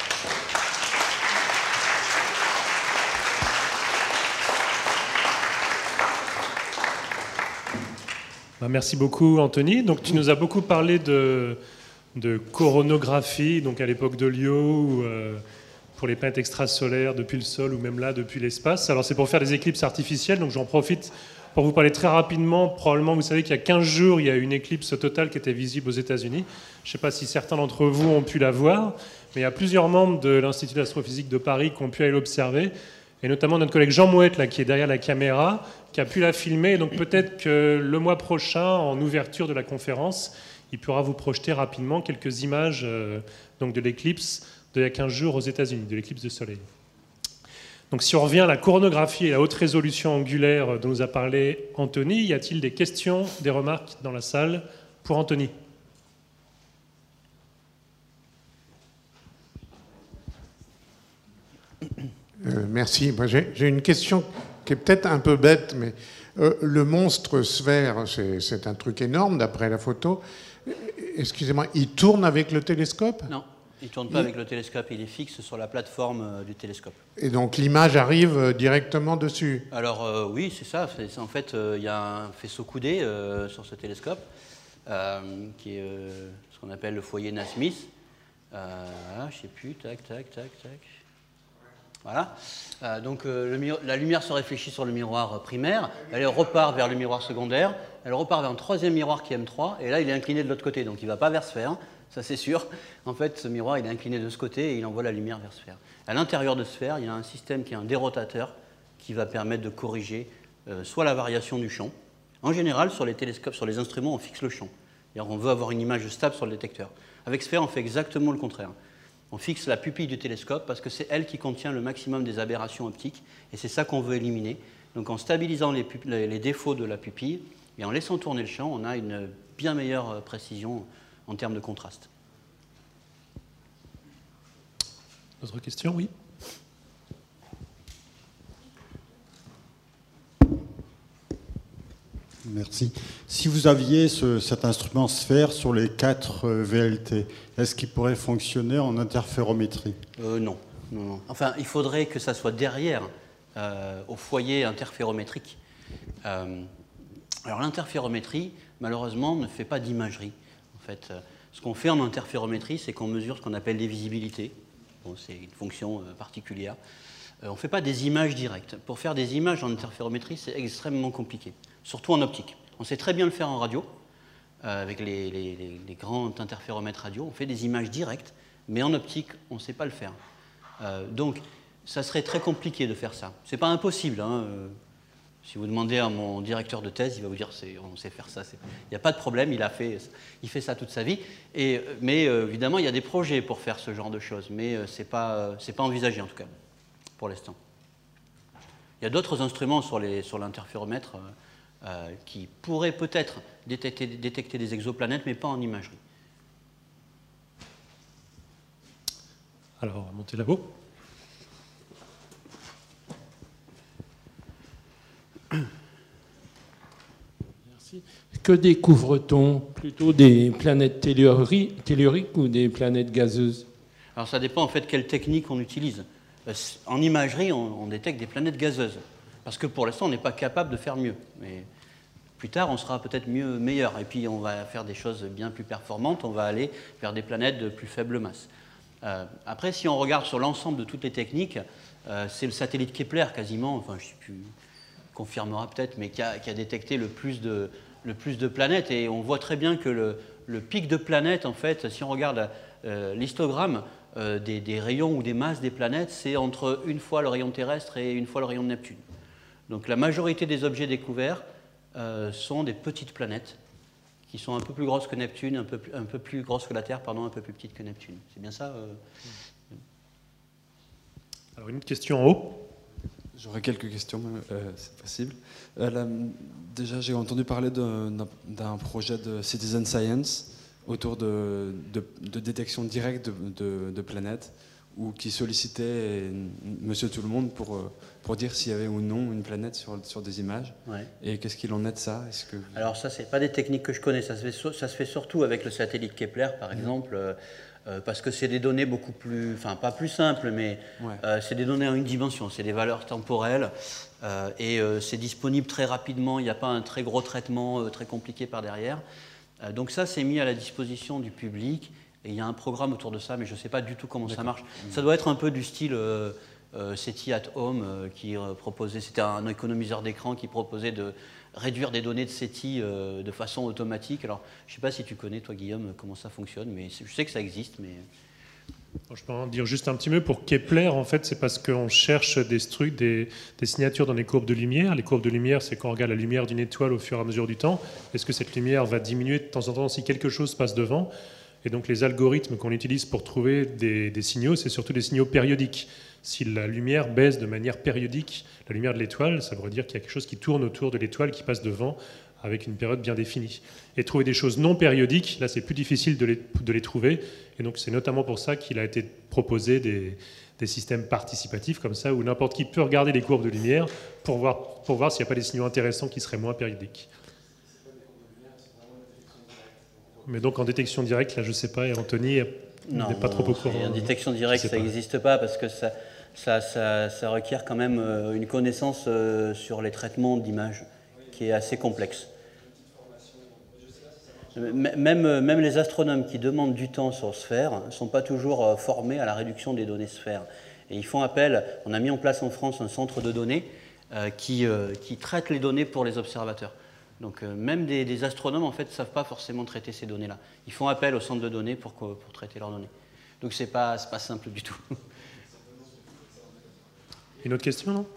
Merci beaucoup, Anthony. Donc, tu nous as beaucoup parlé de coronographie, donc à l'époque de Lio, pour les planètes extrasolaires depuis le sol ou même là depuis l'espace. Alors, c'est pour faire des éclipses artificielles, donc j'en profite pour vous parler très rapidement. Probablement, vous savez qu'il y a 15 jours, il y a une éclipse totale qui était visible aux États-Unis. Je ne sais pas si certains d'entre vous ont pu la voir, mais il y a plusieurs membres de l'Institut d'astrophysique de Paris qui ont pu aller l'observer, et notamment notre collègue Jean Mouette, là, qui est derrière la caméra, qui a pu la filmer. Donc peut-être que le mois prochain, en ouverture de la conférence, il pourra vous projeter rapidement quelques images donc de l'éclipse d'il y a 15 jours aux États-Unis, de l'éclipse de soleil. Donc si on revient à la coronographie et à la haute résolution angulaire dont nous a parlé Anthony, y a-t-il des questions, des remarques dans la salle pour Anthony ? Merci. Moi, j'ai une question qui est peut-être un peu bête, mais le monstre sphère, c'est un truc énorme d'après la photo. Excusez-moi, il tourne avec le télescope ? Non, il ne tourne pas avec le télescope, il est fixe sur la plateforme du télescope. Et donc l'image arrive directement dessus ? Alors oui, c'est ça. En fait, il y a un faisceau coudé sur ce télescope, qui est ce qu'on appelle le foyer Nasmyth. Voilà, je ne sais plus, tac, tac, tac, tac. Voilà. Donc la lumière se réfléchit sur le miroir primaire, elle repart vers le miroir secondaire, elle repart vers un troisième miroir qui est M3, et là il est incliné de l'autre côté, donc il ne va pas vers sphère, ça c'est sûr. En fait, ce miroir il est incliné de ce côté et il envoie la lumière vers sphère. À l'intérieur de sphère, il y a un système qui est un dérotateur qui va permettre de corriger soit la variation du champ. En général, sur les télescopes, sur les instruments, on fixe le champ. On veut avoir une image stable sur le détecteur. Avec sphère, on fait exactement le contraire. On fixe la pupille du télescope parce que c'est elle qui contient le maximum des aberrations optiques et c'est ça qu'on veut éliminer. Donc en stabilisant les défauts de la pupille et en laissant tourner le champ, on a une bien meilleure précision en termes de contraste. D'autres questions ? Oui. Merci. Si vous aviez cet instrument sphère sur les 4 VLT, est-ce qu'il pourrait fonctionner en interférométrie ? Non. Enfin, il faudrait que ça soit derrière, au foyer interférométrique. Alors l'interférométrie, malheureusement, ne fait pas d'imagerie. En fait, ce qu'on fait en interférométrie, c'est qu'on mesure ce qu'on appelle les visibilités. Bon, c'est une fonction particulière. On ne fait pas des images directes. Pour faire des images en interférométrie, c'est extrêmement compliqué, surtout en optique. On sait très bien le faire en radio, avec les grands interféromètres radio. On fait des images directes Mais en optique, on ne sait pas le faire. Donc, ça serait très compliqué de faire ça. Ce n'est pas impossible. Hein. Si vous demandez à mon directeur de thèse, il va vous dire on sait faire ça. Il n'y a pas de problème, il fait ça toute sa vie. Mais évidemment, il y a des projets pour faire ce genre de choses. Mais ce n'est pas envisagé, en tout cas, pour l'instant. Il y a d'autres instruments sur l'interféromètre qui pourraient peut-être détecter des exoplanètes, mais pas en imagerie. Alors, on va monter là-haut. Merci. Que découvre-t-on? Plutôt des planètes telluriques ou des planètes gazeuses? Alors ça dépend en fait quelle technique on utilise. En imagerie, on détecte des planètes gazeuses. Parce que pour l'instant, on n'est pas capable de faire mieux. Mais plus tard, on sera peut-être meilleur. Et puis, on va faire des choses bien plus performantes. On va aller vers des planètes de plus faible masse. Après, si on regarde sur l'ensemble de toutes les techniques, c'est le satellite Kepler quasiment, enfin, je ne sais plus, confirmera peut-être, mais qui a détecté le plus de planètes. Et on voit très bien que le pic de planètes, en fait, si on regarde l'histogramme des rayons ou des masses des planètes, c'est entre une fois le rayon terrestre et une fois le rayon de Neptune. Donc la majorité des objets découverts sont des petites planètes qui sont un peu plus grosses que Neptune, un peu plus grosses que la Terre, pardon, un peu plus petites que Neptune. C'est bien ça Alors une autre question en haut. J'aurais quelques questions, c'est possible. Déjà, j'ai entendu parler d'un projet de Citizen Science autour de détection directe de planètes, ou qui sollicitait Monsieur Tout-le-Monde pour dire s'il y avait ou non une planète sur des images. Ouais. Et qu'est-ce qu'il en est de ça? Alors ça, c'est pas des techniques que je connais. Ça se fait surtout avec le satellite Kepler, par exemple, parce que c'est des données beaucoup plus, enfin pas plus simples, mais c'est des données en une dimension, c'est des valeurs temporelles, et c'est disponible très rapidement. Il n'y a pas un très gros traitement très compliqué par derrière. Donc ça, c'est mis à la disposition du public. Et il y a un programme autour de ça, mais je ne sais pas du tout comment ça marche. Ça doit être un peu du style SETI at Home, qui proposait, c'était un économiseur d'écran qui proposait de réduire des données de SETI de façon automatique. Alors, je ne sais pas si tu connais, toi, Guillaume, comment ça fonctionne, mais je sais que ça existe. Mais... Je peux en dire juste un petit mot. Pour Kepler, en fait, c'est parce qu'on cherche des signatures dans les courbes de lumière. Les courbes de lumière, c'est quand on regarde la lumière d'une étoile au fur et à mesure du temps. Est-ce que cette lumière va diminuer de temps en temps si quelque chose passe devant? Et donc les algorithmes qu'on utilise pour trouver des signaux, c'est surtout des signaux périodiques. Si la lumière baisse de manière périodique, la lumière de l'étoile, ça veut dire qu'il y a quelque chose qui tourne autour de l'étoile, qui passe devant, avec une période bien définie. Et trouver des choses non périodiques, là c'est plus difficile de les trouver. Et donc c'est notamment pour ça qu'il a été proposé des systèmes participatifs comme ça, où n'importe qui peut regarder les courbes de lumière pour voir s'il n'y a pas des signaux intéressants qui seraient moins périodiques. Mais donc en détection directe, là je ne sais pas, et Anthony n'est pas trop au courant. En détection directe, ça n'existe pas parce que ça requiert quand même une connaissance sur les traitements d'images qui est assez complexe. Même les astronomes qui demandent du temps sur Sphère ne sont pas toujours formés à la réduction des données Sphère. Et ils font appel, on a mis en place en France un centre de données qui traite les données pour les observateurs. Donc même des astronomes en fait ne savent pas forcément traiter ces données-là. Ils font appel au centre de données pour traiter leurs données. Donc c'est pas simple du tout. Une autre question, non?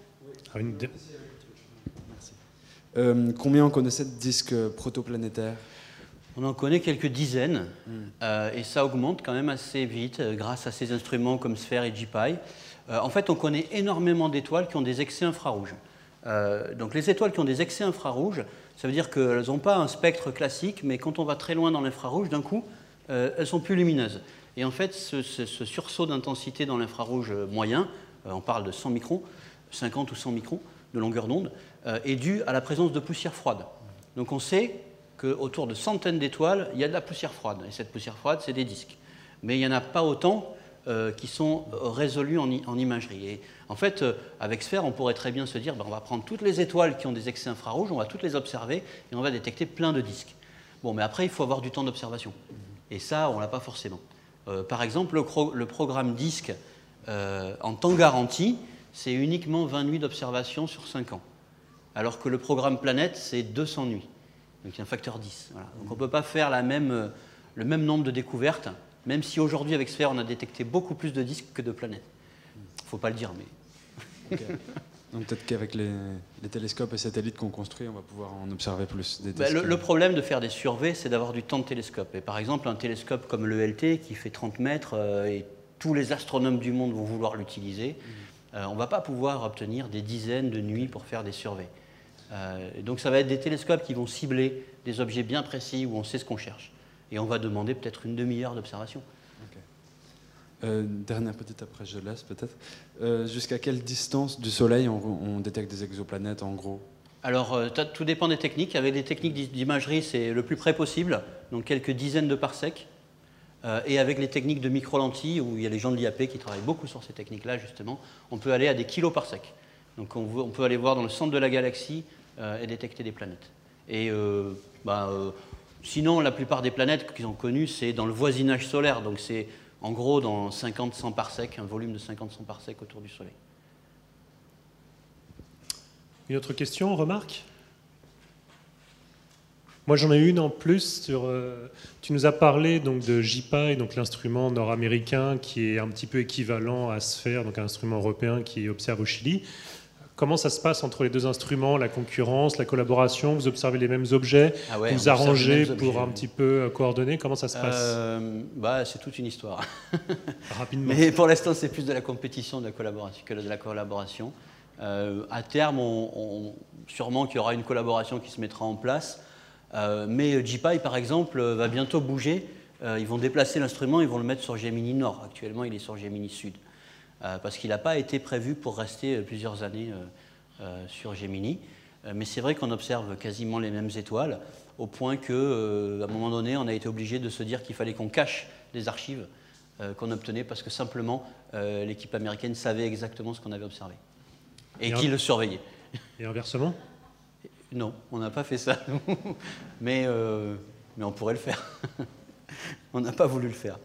Merci. Combien on connaissait de disques protoplanétaires? On en connaît quelques dizaines, et ça augmente quand même assez vite grâce à ces instruments comme Sphère et JPI. En fait, on connaît énormément d'étoiles qui ont des excès infrarouges. Donc les étoiles qui ont des excès infrarouges, ça veut dire qu'elles n'ont pas un spectre classique, mais quand on va très loin dans l'infrarouge, d'un coup, elles sont plus lumineuses. Et en fait, ce sursaut d'intensité dans l'infrarouge moyen, on parle de 100 microns, 50 ou 100 microns de longueur d'onde, est dû à la présence de poussière froide. Donc on sait qu'autour de centaines d'étoiles, il y a de la poussière froide. Et cette poussière froide, c'est des disques. Mais il n'y en a pas autant qui sont résolus en imagerie. Et en fait, avec Sphère, on pourrait très bien se dire, on va prendre toutes les étoiles qui ont des excès infrarouges, on va toutes les observer et on va détecter plein de disques. Bon, mais après, il faut avoir du temps d'observation. Et ça, on ne l'a pas forcément. Par exemple, le programme disque en temps garanti, c'est uniquement 20 nuits d'observation sur 5 ans. Alors que le programme planète, c'est 200 nuits. Donc il y a un facteur 10. Voilà. Donc on ne peut pas faire le même nombre de découvertes Même si aujourd'hui, avec SPHERE, on a détecté beaucoup plus de disques que de planètes. Il ne faut pas le dire, mais... Okay. Donc peut-être qu'avec les télescopes et satellites qu'on construit, on va pouvoir en observer plus des disques. Le problème de faire des surveys, c'est d'avoir du temps de télescope. Et par exemple, un télescope comme le LT, qui fait 30 mètres, et tous les astronomes du monde vont vouloir l'utiliser, on ne va pas pouvoir obtenir des dizaines de nuits pour faire des surveys. Donc ça va être des télescopes qui vont cibler des objets bien précis où on sait ce qu'on cherche. Et on va demander peut-être une demi-heure d'observation. Okay. Dernière petite, après je laisse peut-être. Jusqu'à quelle distance du Soleil on détecte des exoplanètes en gros? Alors tout dépend des techniques. Avec des techniques d'imagerie, c'est le plus près possible, donc quelques dizaines de parsecs. Et avec les techniques de micro-lentilles, où il y a les gens de l'IAP qui travaillent beaucoup sur ces techniques-là, justement, on peut aller à des kiloparsecs. Donc on peut aller voir dans le centre de la galaxie et détecter des planètes. Et sinon, la plupart des planètes qu'ils ont connues, c'est dans le voisinage solaire. Donc c'est en gros dans 50-100 parsecs, un volume de 50-100 parsecs autour du Soleil. Une autre question, remarque? Moi, j'en ai une en plus. Tu nous as parlé donc, de JPI, donc l'instrument nord-américain qui est un petit peu équivalent à SPHERE, donc un instrument européen qui observe au Chili. Comment ça se passe entre les deux instruments, la concurrence, la collaboration? Vous observez les mêmes objets, vous arrangez pour un petit peu coordonner? Comment ça se passe? C'est toute une histoire. Rapidement. Mais pour l'instant, c'est plus de la compétition de la collaboration que de la collaboration. À terme, sûrement qu'il y aura une collaboration qui se mettra en place. Mais JPI, par exemple, va bientôt bouger. Ils vont déplacer l'instrument, ils vont le mettre sur Gemini Nord. Actuellement, il est sur Gemini Sud. Parce qu'il n'a pas été prévu pour rester plusieurs années sur Gemini. Mais c'est vrai qu'on observe quasiment les mêmes étoiles, au point qu'à un moment donné, on a été obligé de se dire qu'il fallait qu'on cache les archives qu'on obtenait, parce que simplement, l'équipe américaine savait exactement ce qu'on avait observé. Et qui le surveillait. Et inversement? Non, on n'a pas fait ça. mais on pourrait le faire. On n'a pas voulu le faire.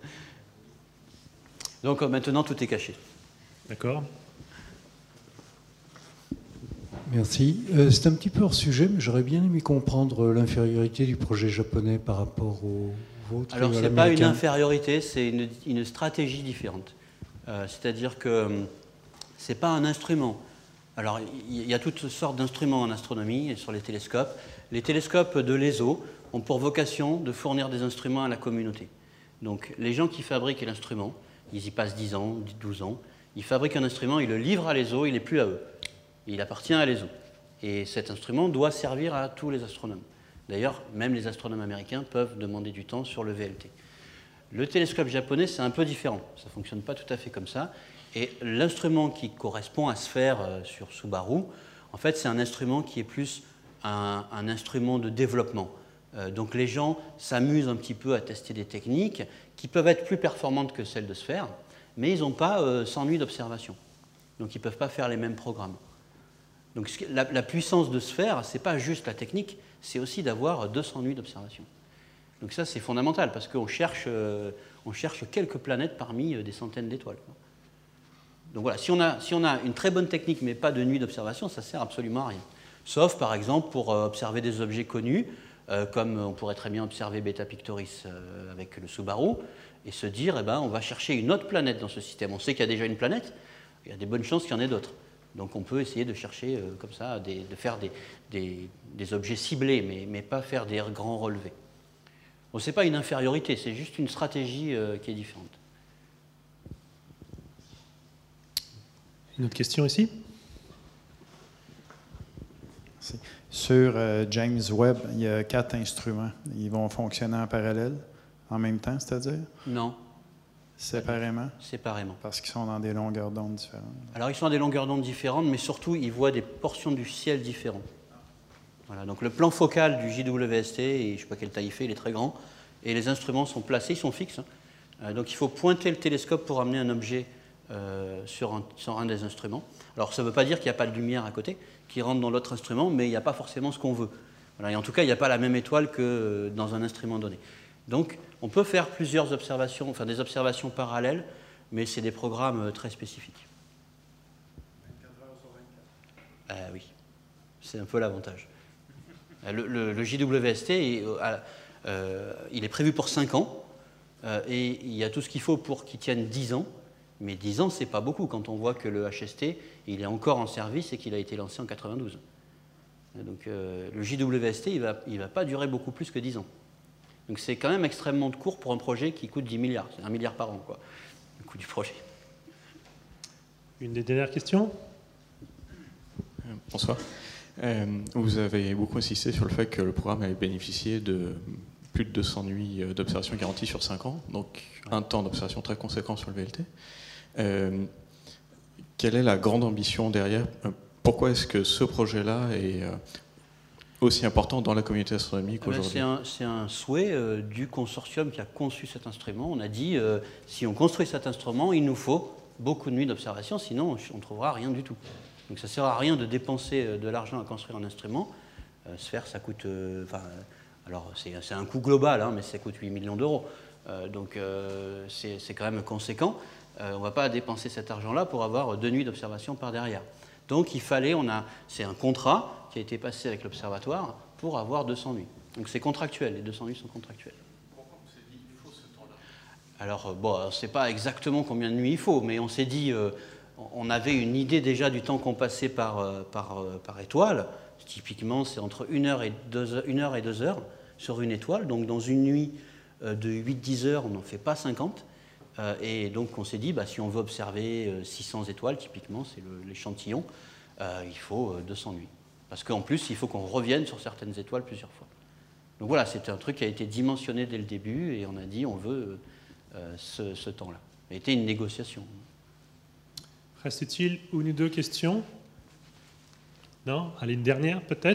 Donc maintenant, tout est caché. D'accord. Merci. C'est un petit peu hors sujet, mais j'aurais bien aimé comprendre l'infériorité du projet japonais par rapport au vôtre. Alors, ce n'est pas une infériorité, c'est une stratégie différente. C'est-à-dire que ce n'est pas un instrument. Alors, il y a toutes sortes d'instruments en astronomie et sur les télescopes. Les télescopes de l'ESO ont pour vocation de fournir des instruments à la communauté. Donc, les gens qui fabriquent l'instrument, ils y passent 10 ans, 12 ans, ils fabriquent un instrument, ils le livrent à l'ESO, il n'est plus à eux. Il appartient à l'ESO. Et cet instrument doit servir à tous les astronomes. D'ailleurs, même les astronomes américains peuvent demander du temps sur le VLT. Le télescope japonais, c'est un peu différent. Ça ne fonctionne pas tout à fait comme ça. Et l'instrument qui correspond à SPHERE sur Subaru, en fait, c'est un instrument qui est plus un instrument de développement. Donc les gens s'amusent un petit peu à tester des techniques qui peuvent être plus performantes que celles de SPHERE, mais ils n'ont pas 100 nuits d'observation. Donc ils ne peuvent pas faire les mêmes programmes. Donc la puissance de SPHERE, ce n'est pas juste la technique, c'est aussi d'avoir 200 nuits d'observation. Donc ça, c'est fondamental, parce qu'on cherche quelques planètes parmi des centaines d'étoiles. Donc voilà, si on a une très bonne technique, mais pas de nuit d'observation, ça ne sert absolument à rien. Sauf, par exemple, pour observer des objets connus, comme on pourrait très bien observer Beta Pictoris avec le Subaru, et se dire, eh ben, on va chercher une autre planète dans ce système. On sait qu'il y a déjà une planète, il y a des bonnes chances qu'il y en ait d'autres. Donc on peut essayer de chercher comme ça, de faire des objets ciblés, mais pas faire des grands relevés. Bon, ce n'est pas une infériorité, c'est juste une stratégie qui est différente. Une autre question ici? Sur James Webb, il y a 4 instruments. Ils vont fonctionner en parallèle, en même temps, c'est-à-dire? Non. Séparément? Séparément. Parce qu'ils sont dans des longueurs d'onde différentes. Alors, ils sont dans des longueurs d'onde différentes, mais surtout, ils voient des portions du ciel différentes. Voilà, donc le plan focal du JWST, et je ne sais pas quelle taille il fait, il est très grand, et les instruments sont placés, ils sont fixes. Donc il faut pointer le télescope pour amener un objet sur un des instruments. Alors ça ne veut pas dire qu'il n'y a pas de lumière à côté qui rentre dans l'autre instrument, mais il n'y a pas forcément ce qu'on veut. Voilà, et en tout cas, il n'y a pas la même étoile que dans un instrument donné. Donc on peut faire plusieurs observations, enfin des observations parallèles, mais c'est des programmes très spécifiques. 24 heures sur 24. Oui, c'est un peu l'avantage. Le JWST, il est prévu pour 5 ans. et il y a tout ce qu'il faut pour qu'il tienne 10 ans. Mais 10 ans, c'est pas beaucoup quand on voit que le HST, il est encore en service et qu'il a été lancé en 92. Donc le JWST, il va pas durer beaucoup plus que 10 ans. Donc c'est quand même extrêmement court pour un projet qui coûte 10 milliards. C'est 1 milliard par an, quoi, le coût du projet. Une des dernières questions ? Bonsoir. Vous avez beaucoup insisté sur le fait que le programme avait bénéficié de plus de 200 nuits d'observation garantie sur 5 ans, donc un temps d'observation très conséquent sur le VLT. Quelle est la grande ambition derrière ? Pourquoi est-ce que ce projet-là est aussi important dans la communauté astronomique aujourd'hui ? C'est un souhait du consortium qui a conçu cet instrument. On a dit, si on construit cet instrument, il nous faut beaucoup de nuits d'observation, sinon on ne trouvera rien du tout. Donc ça ne sert à rien de dépenser de l'argent à construire un instrument. Sphère, ça coûte... alors c'est un coût global, hein, mais ça coûte 8 millions d'euros. Donc c'est quand même conséquent. On ne va pas dépenser cet argent-là pour avoir 2 nuits d'observation par derrière. Donc il fallait, c'est un contrat qui a été passé avec l'observatoire pour avoir 200 nuits. Donc c'est contractuel, les 200 nuits sont contractuelles. Pourquoi on s'est dit qu'il faut ce temps-là ? Alors bon, on ne sait pas exactement combien de nuits il faut, mais on s'est dit, on avait une idée déjà du temps qu'on passait par étoile. Typiquement, c'est entre 1 heure et 2 heures sur une étoile. Donc dans une nuit de 8-10 heures, on n'en fait pas 50. Et donc on s'est dit, si on veut observer 600 étoiles, typiquement, c'est l'échantillon, il faut 200 nuits. Parce qu'en plus, il faut qu'on revienne sur certaines étoiles plusieurs fois. Donc voilà, c'était un truc qui a été dimensionné dès le début, et on a dit, on veut ce temps-là. Ça a été une négociation. Reste-t-il une ou deux questions ? Non ? Allez, une dernière peut-être ?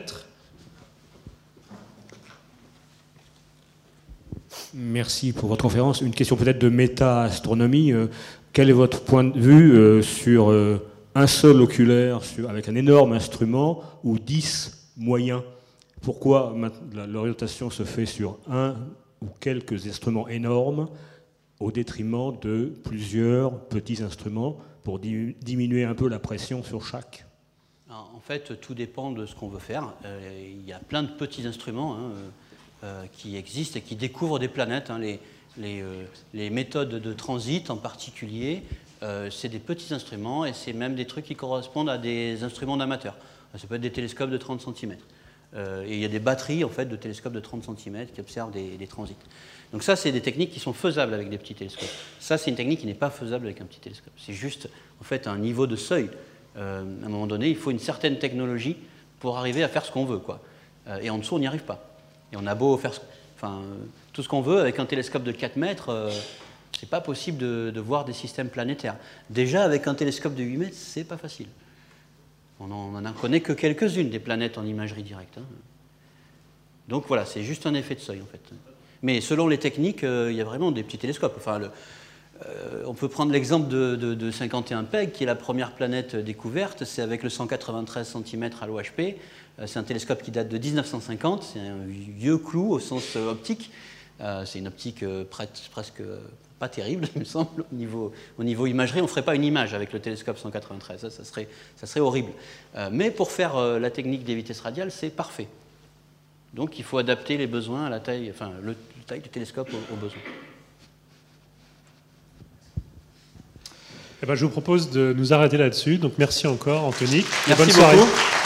Merci pour votre conférence. Une question peut-être de méta-astronomie. Quel est votre point de vue sur un seul oculaire avec un énorme instrument ou 10 moyens ? Pourquoi l'orientation se fait sur un ou quelques instruments énormes au détriment de plusieurs petits instruments pour diminuer un peu la pression sur chaque ? Alors, en fait, tout dépend de ce qu'on veut faire. Il y a plein de petits instruments qui existent et qui découvrent des planètes. Les méthodes de transit en particulier, c'est des petits instruments et c'est même des trucs qui correspondent à des instruments d'amateurs. Ça peut être des télescopes de 30 cm. Et il y a des batteries en fait, de télescopes de 30 cm qui observent des transits. Donc ça, c'est des techniques qui sont faisables avec des petits télescopes. Ça, c'est une technique qui n'est pas faisable avec un petit télescope. C'est juste en fait un niveau de seuil. À un moment donné, il faut une certaine technologie pour arriver à faire ce qu'on veut, quoi. Et en dessous, on n'y arrive pas. Et on a beau faire tout ce qu'on veut avec un télescope de 4 mètres, c'est pas possible de voir des systèmes planétaires. Déjà, avec un télescope de 8 mètres, c'est pas facile. On n'en connaît que quelques-unes des planètes en imagerie directe. Donc voilà, c'est juste un effet de seuil, en fait. Mais selon les techniques, il y a vraiment des petits télescopes. On peut prendre l'exemple de 51 Peg, qui est la première planète découverte. C'est avec le 193 cm à l'OHP. C'est un télescope qui date de 1950. C'est un vieux clou au sens optique. C'est une optique presque pas terrible, il me semble. Au niveau imagerie, on ne ferait pas une image avec le télescope 193. Ça serait horrible. Mais pour faire la technique des vitesses radiales, c'est parfait. Donc il faut adapter les besoins à la taille, la taille du télescope aux besoins. Je vous propose de nous arrêter là-dessus. Donc merci encore, Anthony. Merci Bonne soirée. beaucoup.